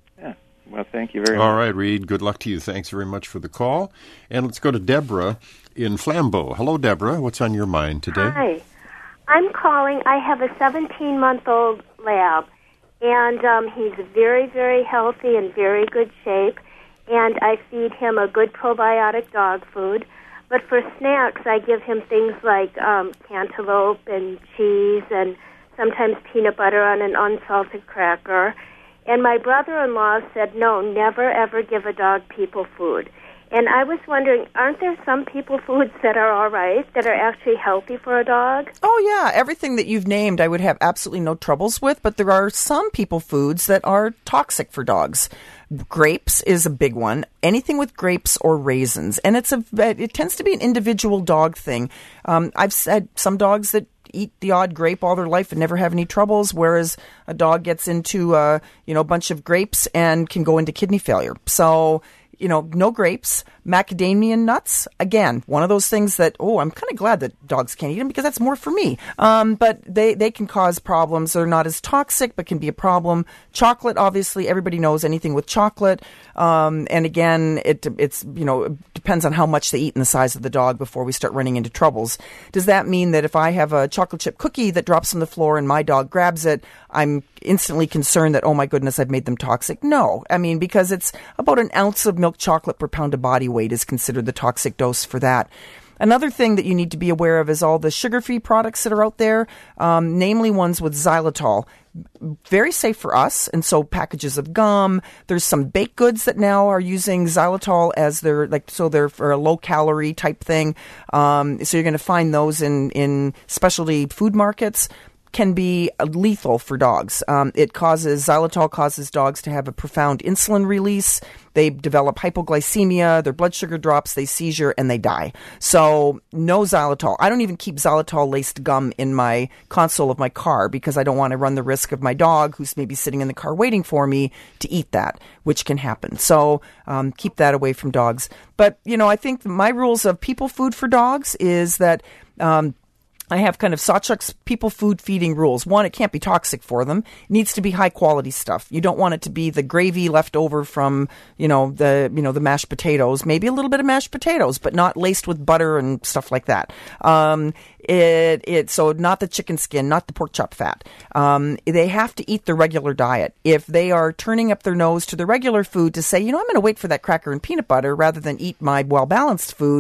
[SPEAKER 16] Well, thank you very much.
[SPEAKER 1] All right, Reed, good luck to you. Thanks very much for the call. And let's go to Deborah in Flambeau. Hello, Deborah. What's on your mind today?
[SPEAKER 17] Hi. I'm calling. I have a seventeen-month-old lab, and um, he's very, very healthy and very good shape, and I feed him a good probiotic dog food. But for snacks, I give him things like um, cantaloupe and cheese and sometimes peanut butter on an unsalted cracker. And my brother-in-law said, no, never, ever give a dog people food. And I was wondering, aren't there some people foods that are all right, that are actually healthy for a dog?
[SPEAKER 2] Oh, yeah. Everything that you've named I would have absolutely no troubles with, but there are some people foods that are toxic for dogs. Grapes is a big one. Anything with grapes or raisins. And it's a, it tends to be an individual dog thing. Um, I've said some dogs that eat the odd grape all their life and never have any troubles, whereas a dog gets into uh, you know, a bunch of grapes and can go into kidney failure. So, you know, no grapes. Macadamia nuts, again, one of those things that, oh, I'm kind of glad that dogs can't eat them because that's more for me. Um, but they, they can cause problems. They're not as toxic, but can be a problem. Chocolate, obviously, everybody knows anything with chocolate. Um, and again, it it's, you know, it depends on how much they eat and the size of the dog before we start running into troubles. Does that mean that if I have a chocolate chip cookie that drops on the floor and my dog grabs it, I'm instantly concerned that, oh my goodness, I've made them toxic? No. I mean, because it's about an ounce of milk chocolate per pound of body weight is considered the toxic dose for that. Another thing that you need to be aware of is all the sugar-free products that are out there, um, namely ones with xylitol. Very safe for us, and so packages of gum. There's some baked goods that now are using xylitol as their, like, so they're for a low-calorie type thing. Um, so you're going to find those in, in specialty food markets. Can be lethal for dogs. Um, it causes, xylitol causes dogs to have a profound insulin release. They develop hypoglycemia, their blood sugar drops, they seizure, and they die. So no xylitol. I don't even keep xylitol-laced gum in my console of my car because I don't want to run the risk of my dog, who's maybe sitting in the car waiting for me, to eat that, which can happen. So um, keep that away from dogs. But, you know, I think my rules of people food for dogs is that um, I have kind of Sawchuk's people food feeding rules. One, it can't be toxic for them. It needs to be high quality stuff. You don't want it to be the gravy left over from, you know, the, you know, the mashed potatoes. Maybe a little bit of mashed potatoes, but not laced with butter and stuff like that. Um, it, it, so not the chicken skin, not the pork chop fat. Um, they have to eat the regular diet. If they are turning up their nose to the regular food to say, you know, I'm going to wait for that cracker and peanut butter rather than eat my well-balanced food,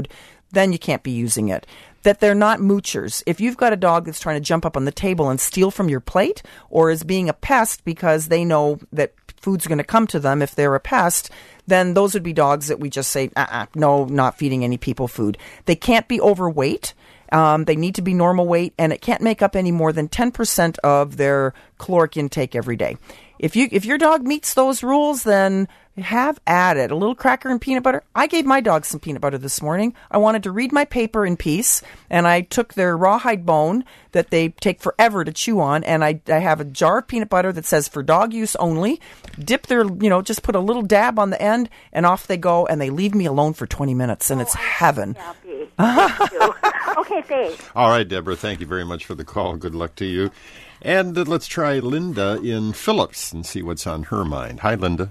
[SPEAKER 2] then you can't be using it. That they're not moochers. If you've got a dog that's trying to jump up on the table and steal from your plate, or is being a pest because they know that food's going to come to them if they're a pest, then those would be dogs that we just say, uh-uh, no, not feeding any people food. They can't be overweight. Um, they need to be normal weight, and it can't make up any more than ten percent of their caloric intake every day. If you if your dog meets those rules, then have at it. A little cracker and peanut butter. I gave my dog some peanut butter this morning. I wanted to read my paper in peace, and I took their rawhide bone that they take forever to chew on, and I, I have a jar of peanut butter that says for dog use only. Dip their, you know, just put a little dab on the end, and off they go, and they leave me alone for twenty minutes, and oh, it's heaven.
[SPEAKER 17] Okay, thanks.
[SPEAKER 1] All right, Deborah, thank you very much for the call. Good luck to you. And uh, let's try Linda in Phillips and see what's on her mind. Hi, Linda.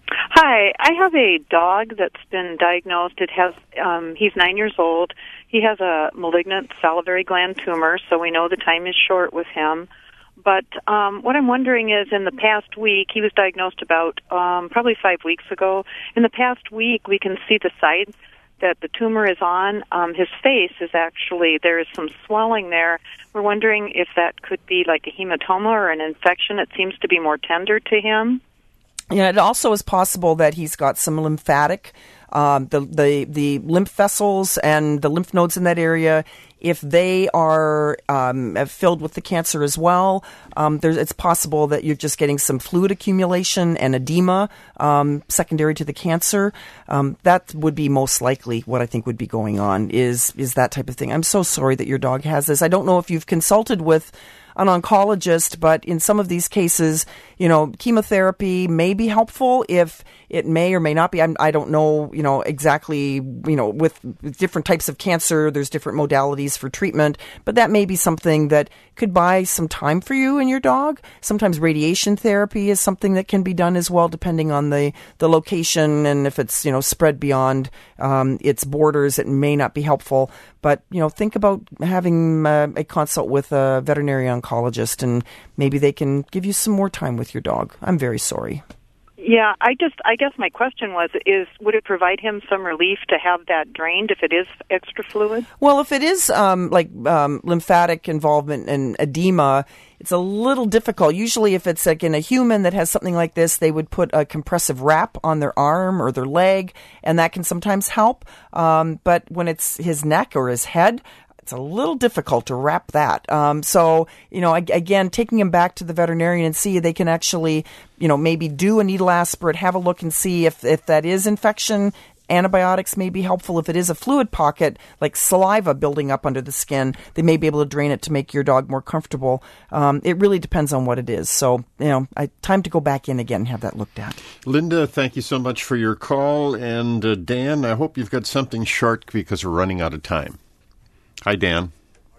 [SPEAKER 18] Hi, I have a dog that's been diagnosed. It has, um, he's nine years old. He has a malignant salivary gland tumor, so we know the time is short with him. But um, what I'm wondering is, in the past week, he was diagnosed about um, probably five weeks ago. In the past week, we can see the side that the tumor is on. Um, his face is actually, there is some swelling there. We're wondering if that could be like a hematoma or an infection. It seems to be more tender to him.
[SPEAKER 2] Yeah, it also is possible that he's got some lymphatic, um, the, the the lymph vessels and the lymph nodes in that area. If they are um, filled with the cancer as well, um, there's, it's possible that you're just getting some fluid accumulation and edema um, secondary to the cancer. Um, that would be most likely what I think would be going on is is that type of thing. I'm so sorry that your dog has this. I don't know if you've consulted with an oncologist, but in some of these cases, you know, chemotherapy may be helpful. If it may or may not be, I'm, I don't know, you know, exactly, you know, with, with different types of cancer, there's different modalities for treatment, but that may be something that could buy some time for you and your dog. Sometimes radiation therapy is something that can be done as well, depending on the, the location, and if it's, you know, spread beyond um, its borders, it may not be helpful. But, you know, think about having uh, a consult with a veterinary oncologist, and maybe they can give you some more time with your dog. I'm very sorry.
[SPEAKER 18] Yeah, I just, I guess my question was, is would it provide him some relief to have that drained if it is extra fluid?
[SPEAKER 2] Well, if it is um, like um, lymphatic involvement and edema, it's a little difficult. Usually if it's like in a human that has something like this, they would put a compressive wrap on their arm or their leg, and that can sometimes help. Um, but when it's his neck or his head, it's a little difficult to wrap that. Um, so, you know, again, taking him back to the veterinarian and see if they can actually, you know, maybe do a needle aspirate, have a look and see if, if that is infection. Antibiotics may be helpful. If it is a fluid pocket, like saliva building up under the skin, they may be able to drain it to make your dog more comfortable. Um, it really depends on what it is. So, you know, I, time to go back in again and have that looked at.
[SPEAKER 1] Linda, thank you so much for your call. And uh, Dan, I hope you've got something short because we're running out of time. Hi, Dan.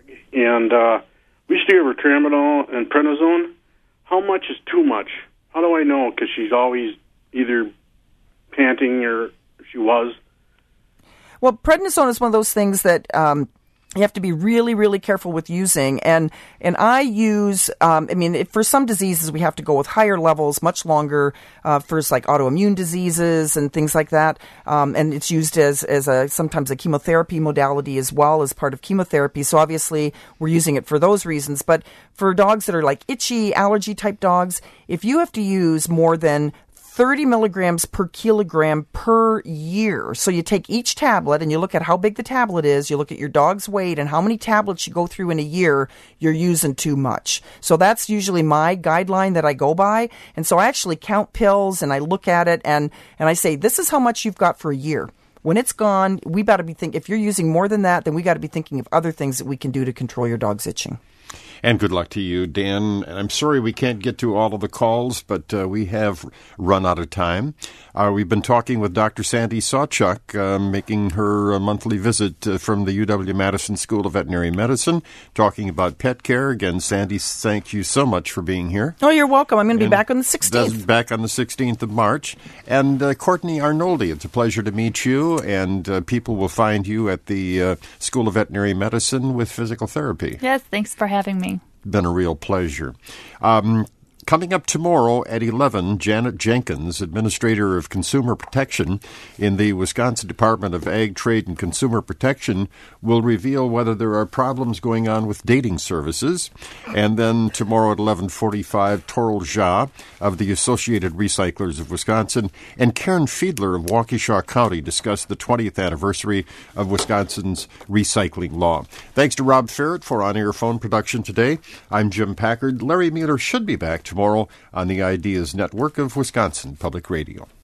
[SPEAKER 19] And uh, we used to give her tramadol and prednisone. How much is too much? How do I know? Because she's always either panting or she was.
[SPEAKER 2] Well, prednisone is one of those things that um, you have to be really, really careful with using. And and I use, um, I mean, if for some diseases we have to go with higher levels, much longer, uh, for like autoimmune diseases and things like that. Um, and it's used as, as a sometimes a chemotherapy modality as well as part of chemotherapy. So obviously we're using it for those reasons. But for dogs that are like itchy, allergy type dogs, if you have to use more than thirty milligrams per kilogram per year. So you take each tablet and you look at how big the tablet is, you look at your dog's weight and how many tablets you go through in a year, you're using too much. So that's usually my guideline that I go by. And so I actually count pills and I look at it and, and I say, this is how much you've got for a year. When it's gone, we got to be thinking, if you're using more than that, then we got to be thinking of other things that we can do to control your dog's itching.
[SPEAKER 1] And good luck to you, Dan. And I'm sorry we can't get to all of the calls, but uh, we have run out of time. Uh, we've been talking with Doctor Sandy Sawchuk, uh, making her a monthly visit uh, from the U W-Madison School of Veterinary Medicine, talking about pet care. Again, Sandy, thank you so much for being here.
[SPEAKER 2] Oh, you're welcome. I'm going to be back on the sixteenth.
[SPEAKER 1] Back on the sixteenth of March. And uh, Courtney Arnoldi, it's a pleasure to meet you, and uh, people will find you at the uh, School of Veterinary Medicine with physical therapy.
[SPEAKER 3] Yes, thanks for having me.
[SPEAKER 1] Been a real pleasure. Um, Coming up tomorrow at eleven, Janet Jenkins, Administrator of Consumer Protection in the Wisconsin Department of Ag, Trade, and Consumer Protection, will reveal whether there are problems going on with dating services. And then tomorrow at eleven forty-five, Toril Jha of the Associated Recyclers of Wisconsin and Karen Fiedler of Waukesha County discuss the twentieth anniversary of Wisconsin's recycling law. Thanks to Rob Ferret for on-air phone production today. I'm Jim Packard. Larry Mueller should be back tomorrow on the Ideas Network of Wisconsin Public Radio.